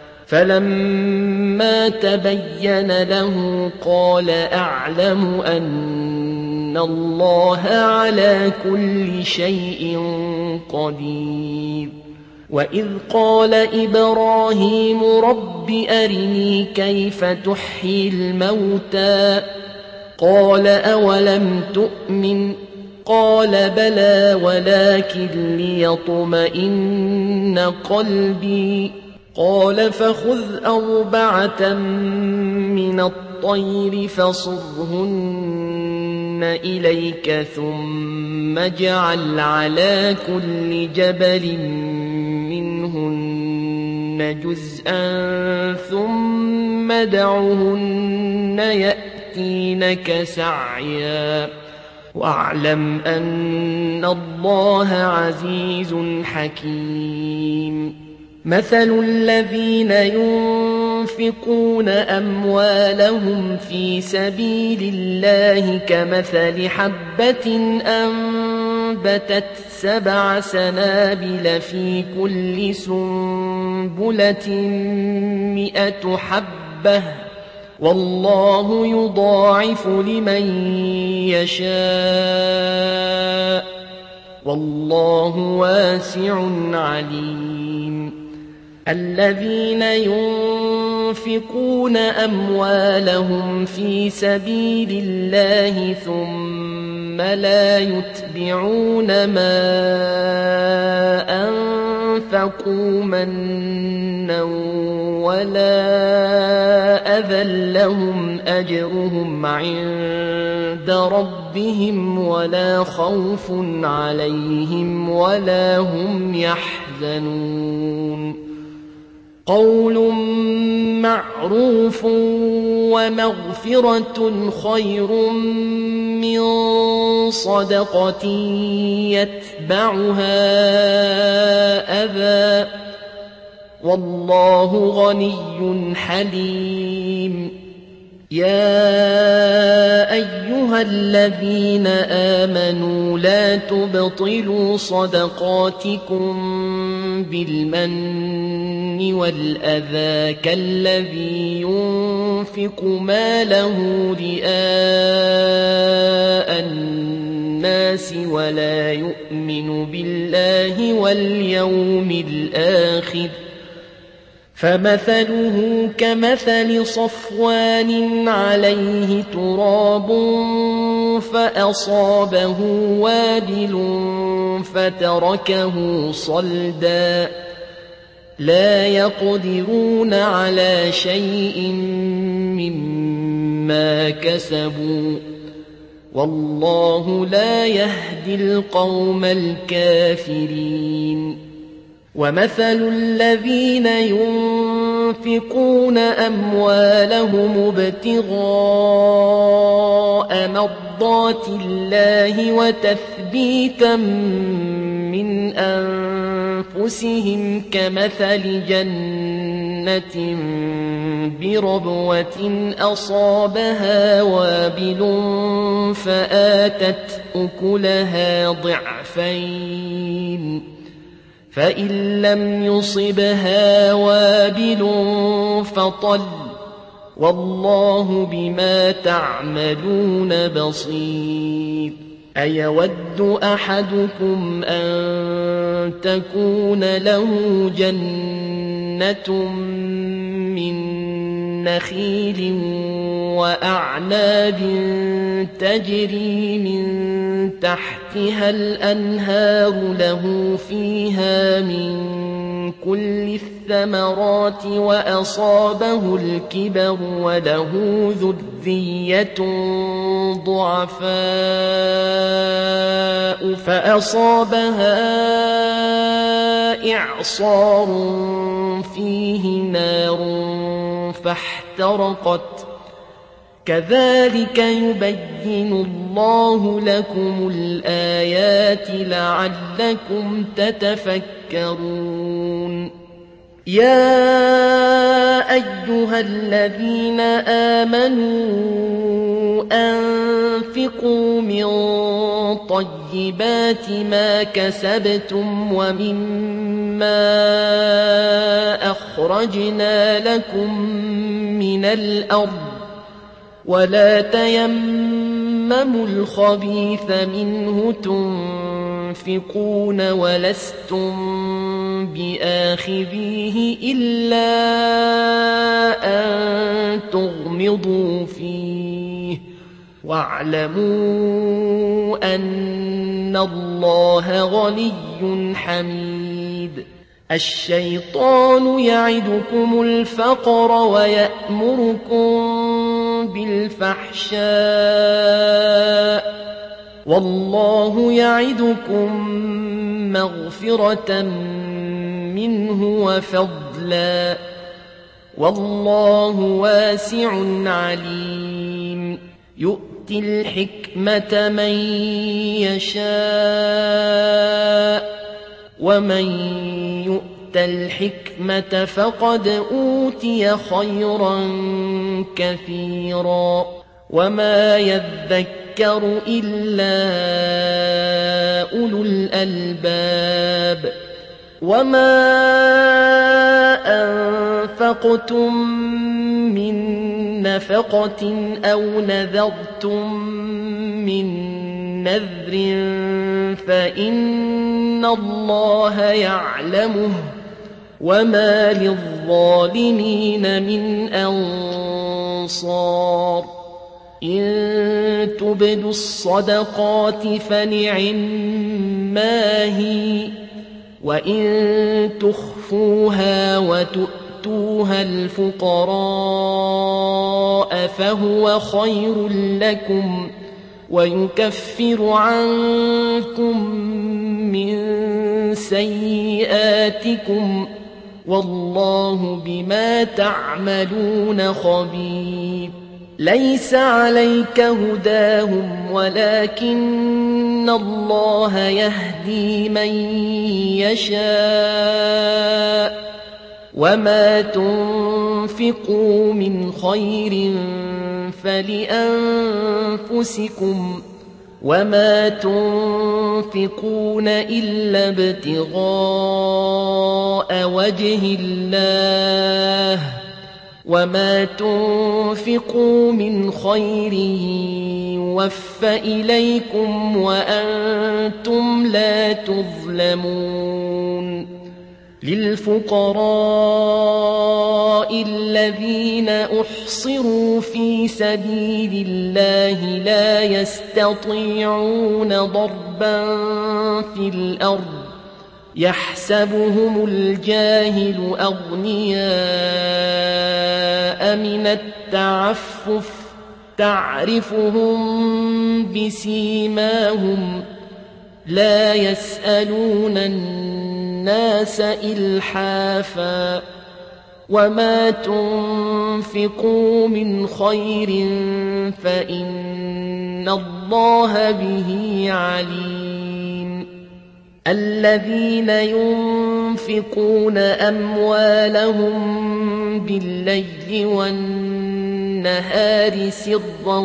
فلما تبين له قال أعلم أن الله على كل شيء قدير وإذ قال إبراهيم رب أرني كيف تحيي الموتى قال أولم تؤمن قال بلى ولكن ليطمئن قلبي قال فخذ أربعة من الطير فصرهن إليك ثم اجعل على كل جبل منهن جزءا ثم ادعهن يأتينك سعيا واعلم أن الله عزيز حكيم مثل الذين ينفقون أموالهم في سبيل الله كمثل حبة أنبتت سبع سنابل في كل سنبلة مئة حبة والله يضاعف لمن يشاء والله واسع عليم الذين ينفقون ينفقون أموالهم في سبيل الله ثم لا يتبعون ما أنفقوا منا ولا أذى لهم أجرهم عند ربهم ولا خوف عليهم ولا هم يحزنون قول معروف ومغفرة خير من صدقة يتبعها أذى والله غني حليم يا أيها الذين آمنوا لا تبطلوا صدقاتكم بالمن والأذى كالذي ينفق ماله رئاء الناس ولا يؤمن بالله واليوم الآخر فمثله كمثل صفوان عليه تراب فأصابه وابل فتركه صلدا لا يقدرون على شيء مما كسبوا والله لا يهدي القوم الكافرين ومثل الذين ينفقون أموالهم ابتغاء مرضات الله وتثبيتا من أنفسهم كمثل جنة بربوة أصابها وابل فآتت أكلها ضعفين فإن لم يصبها وابل فطل والله بما تعملون بصير أيود أحدكم أن تكون له جنة من نخيل وأعناب تجري من تحتها الأنهار له فيها من كل الثمرات وأصابه الكبر وله ذرية ضعفاء فأصابها إعصار فيه نار فاحترقت كذلك يبين الله لكم الآيات لعلكم تتفكرون يا أيها الذين آمنوا أنفقوا من طيبات ما كسبتم ومما أخرجنا لكم من الأرض ولا تيمموا الخبيث منه تنفقون ولستم بآخذيه إلا أن تغمضوا فيه واعلموا أن الله غني حميد الشيطان يعدكم الفقر ويأمركم بالفحشاء والله يعدكم مغفرة منه وفضلا والله واسع عليم يؤتي الحكمة من يشاء ومن يؤت الحكمة فقد أوتي خيرا كثيرا وما يذكر إلا أولو الألباب وما أنفقتم من نفقة أو نذرتم من نذر فإن الله يعلمه وما للظالمين من أنصار إن تبدوا الصدقات فنعما هي وإن تخفوها وتؤتوها الفقراء فهو خير لكم ويكفر عنكم من سيئاتكم والله بما تعملون خبير ليس عليك هداهم ولكن الله يهدي من يشاء وما تنفقوا من خير فلأنفسكم وما تنفقون إلا ابتغاء وجه الله وما تنفقوا من خير يوفى إليكم وأنتم لا تظلمون للفقراء الذين أحصروا في سبيل الله لا يستطيعون ضربا في الأرض يحسبهم الجاهل أغنياء من التعفف تعرفهم بسيماهم لا يسألون الناس إلحافا وما تنفقوا من خير فإن الله به عليم الذين ينفقون أموالهم بالليل والنهار سرا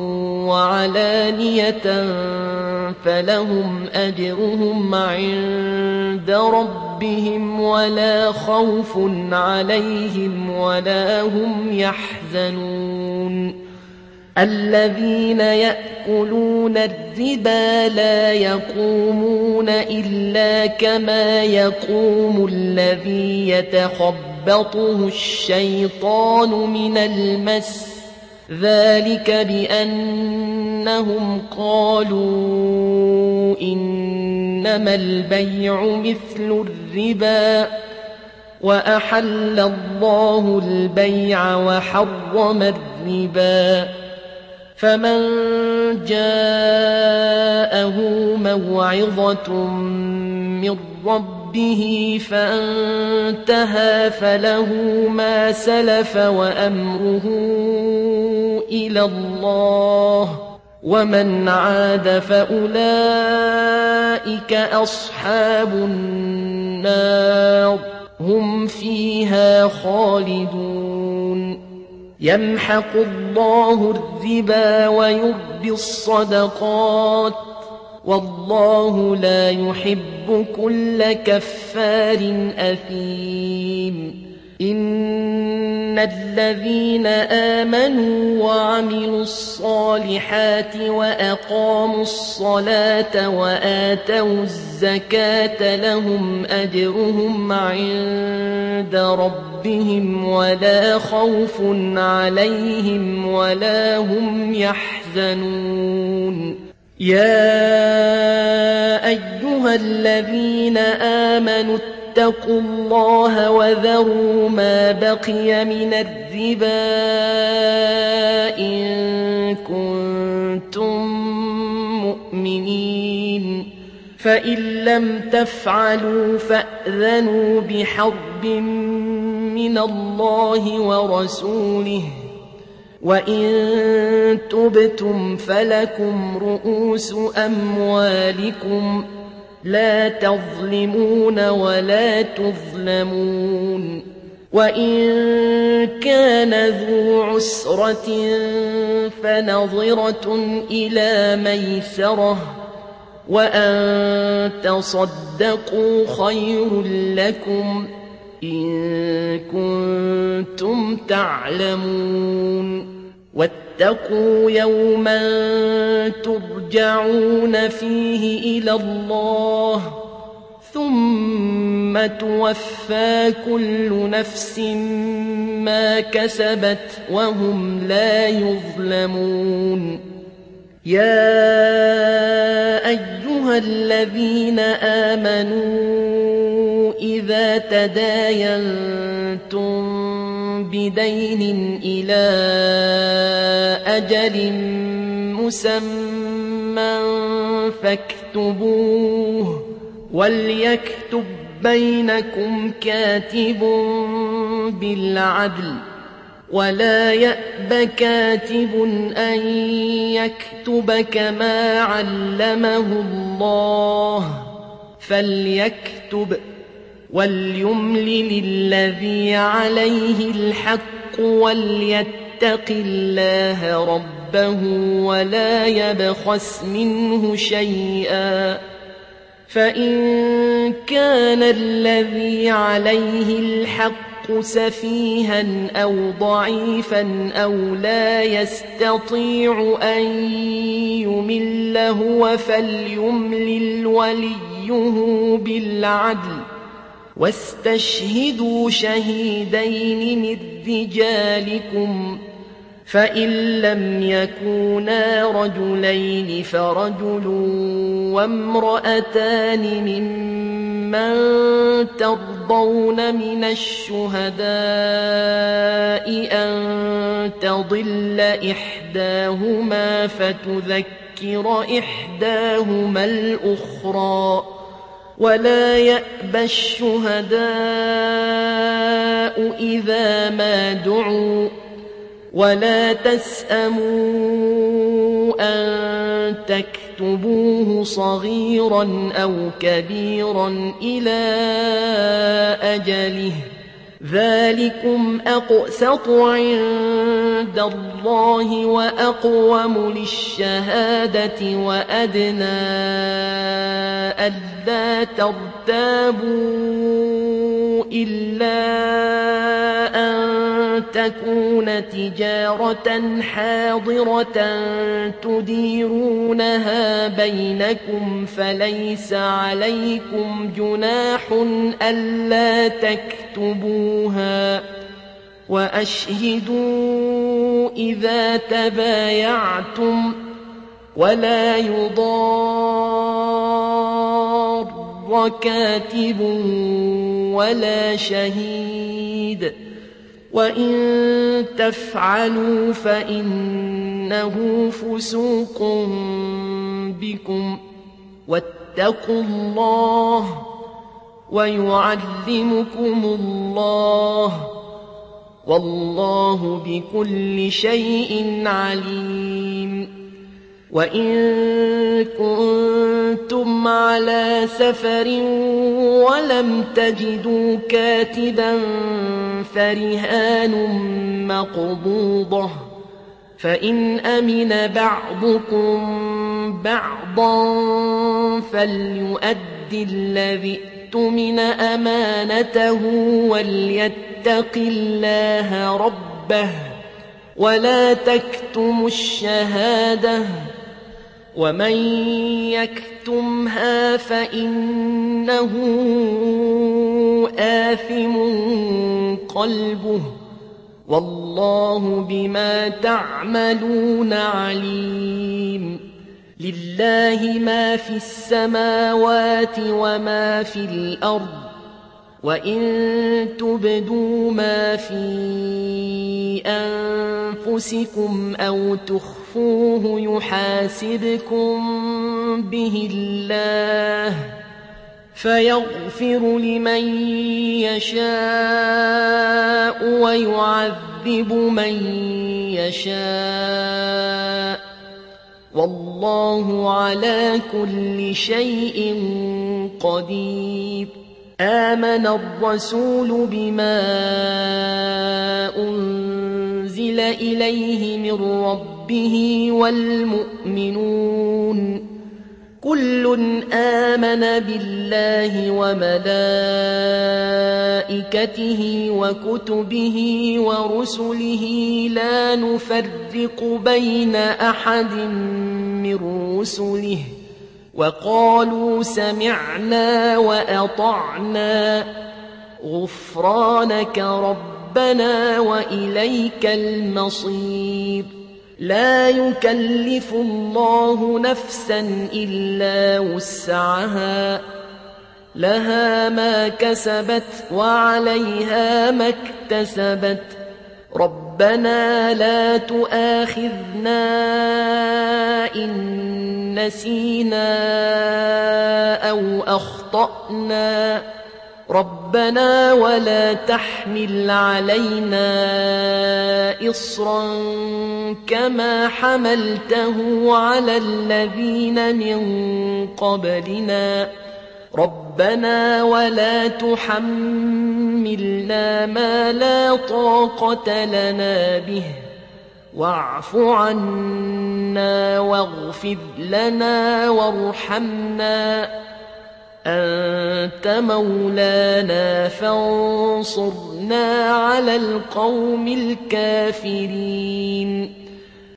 وعلانية فلهم أجرهم عند ربهم ولا خوف عليهم ولا هم يحزنون الذين يأكلون الربا لا يقومون إلا كما يقوم الذي يتخبطه الشيطان من المس ذلك بأنهم قالوا إنما البيع مثل الربا وأحل الله البيع وحرم الربا فمن جاءه موعظة من ربه فانتهى فله ما سلف وأمره إلى الله ومن عاد فأولئك أصحاب النار هم فيها خالدون يمحق الله الربا ويربي الصدقات والله لا يحب كل كفار أثيم إن الذين آمنوا وعملوا الصالحات وأقاموا الصلاة وآتوا الزكاة لهم أجرهم عند ربهم ولا خوف عليهم ولا هم يحزنون يا أيها الذين آمنوا اتقوا الله وذروا ما بقي من الربا إن كنتم مؤمنين فإن لم تفعلوا فأذنوا بحرب من الله ورسوله وإن تبتم فلكم رؤوس أموالكم لا تظلمون ولا تظلمون وإن كان ذو عسرة فنظرة إلى ميسرة وأن تصدقوا خير لكم إن كنتم تعلمون واتقوا يوما ترجعون فيه إلى الله ثم توفى كل نفس ما كسبت وهم لا يظلمون. يا أيها الذين آمنوا إذا تداينتم بدين إلى أجل مسمى فاكتبوه، وليكتب بينكم كاتب بالعدل، ولا يأب كاتب أن يكتب كما علمه الله، فليكتب وليملل الذي عليه الحق وليتق الله ربه ولا يبخس منه شيئا، فإن كان الذي عليه الحق سفيها أو ضعيفا أو لا يستطيع أن يمل هو فليملل وليه بالعدل، واستشهدوا شهيدين من رجالكم، فإن لم يكونا رجلين فرجل وامرأتان ممن ترضون من الشهداء أن تضل إحداهما فتذكر إحداهما الأخرى، ولا يأبى الشهداء إذا ما دعوا، ولا تسأموا أن تكتبوه صغيرا أو كبيرا إلى أجله، ذلكم أقسط عند الله وأقوم للشهادة وأدنى ألا ترتابوا إلا أن تكون تجارة حاضرة تديرونها بينكم فليس عليكم جناح ألا تكتبوها، وأشهدوا إذا تبايعتم، ولا يضار كاتب ولا شهيد، وإن تفعلوا فإنه فسوق بكم، واتقوا الله ويعلمكم الله، والله بكل شيء عليم. وإن كنتم على سفر ولم تجدوا كاتبا فرهان مقبوضة، فإن أمن بعضكم بعضا فليؤدي الذي اؤتمن أمانته وليتق الله ربه، ولا تكتموا الشهادة، ومن يكتمها فإنه آثم قلبه، والله بما تعملون عليم. لله ما في السماوات وما في الأرض، وإن تبدوا ما في أنفسكم أو تخفوه يحاسبكم به الله، فيغفر لمن يشاء ويعذب من يشاء، والله على كل شيء قدير. آمن الرسول بما أنزل إليه من ربه والمؤمنون كل آمن بالله وملائكته وكتبه ورسله لا نفرق بين أحد من رسله وقالوا سمعنا وأطعنا غفرانك ربنا وإليك المصير. لا يكلف الله نفسا إلا وسعها لها ما كسبت وعليها ما اكتسبت ربنا لا تؤاخذنا إن نسينا أو أخطأنا ربنا ولا تحمل علينا إصرا كما حملته على الذين من قبلنا ربنا ولا تحملنا ما لا طاقة لنا به واعف عنا واغفر لنا وارحمنا أنت مولانا فانصرنا على القوم الكافرين.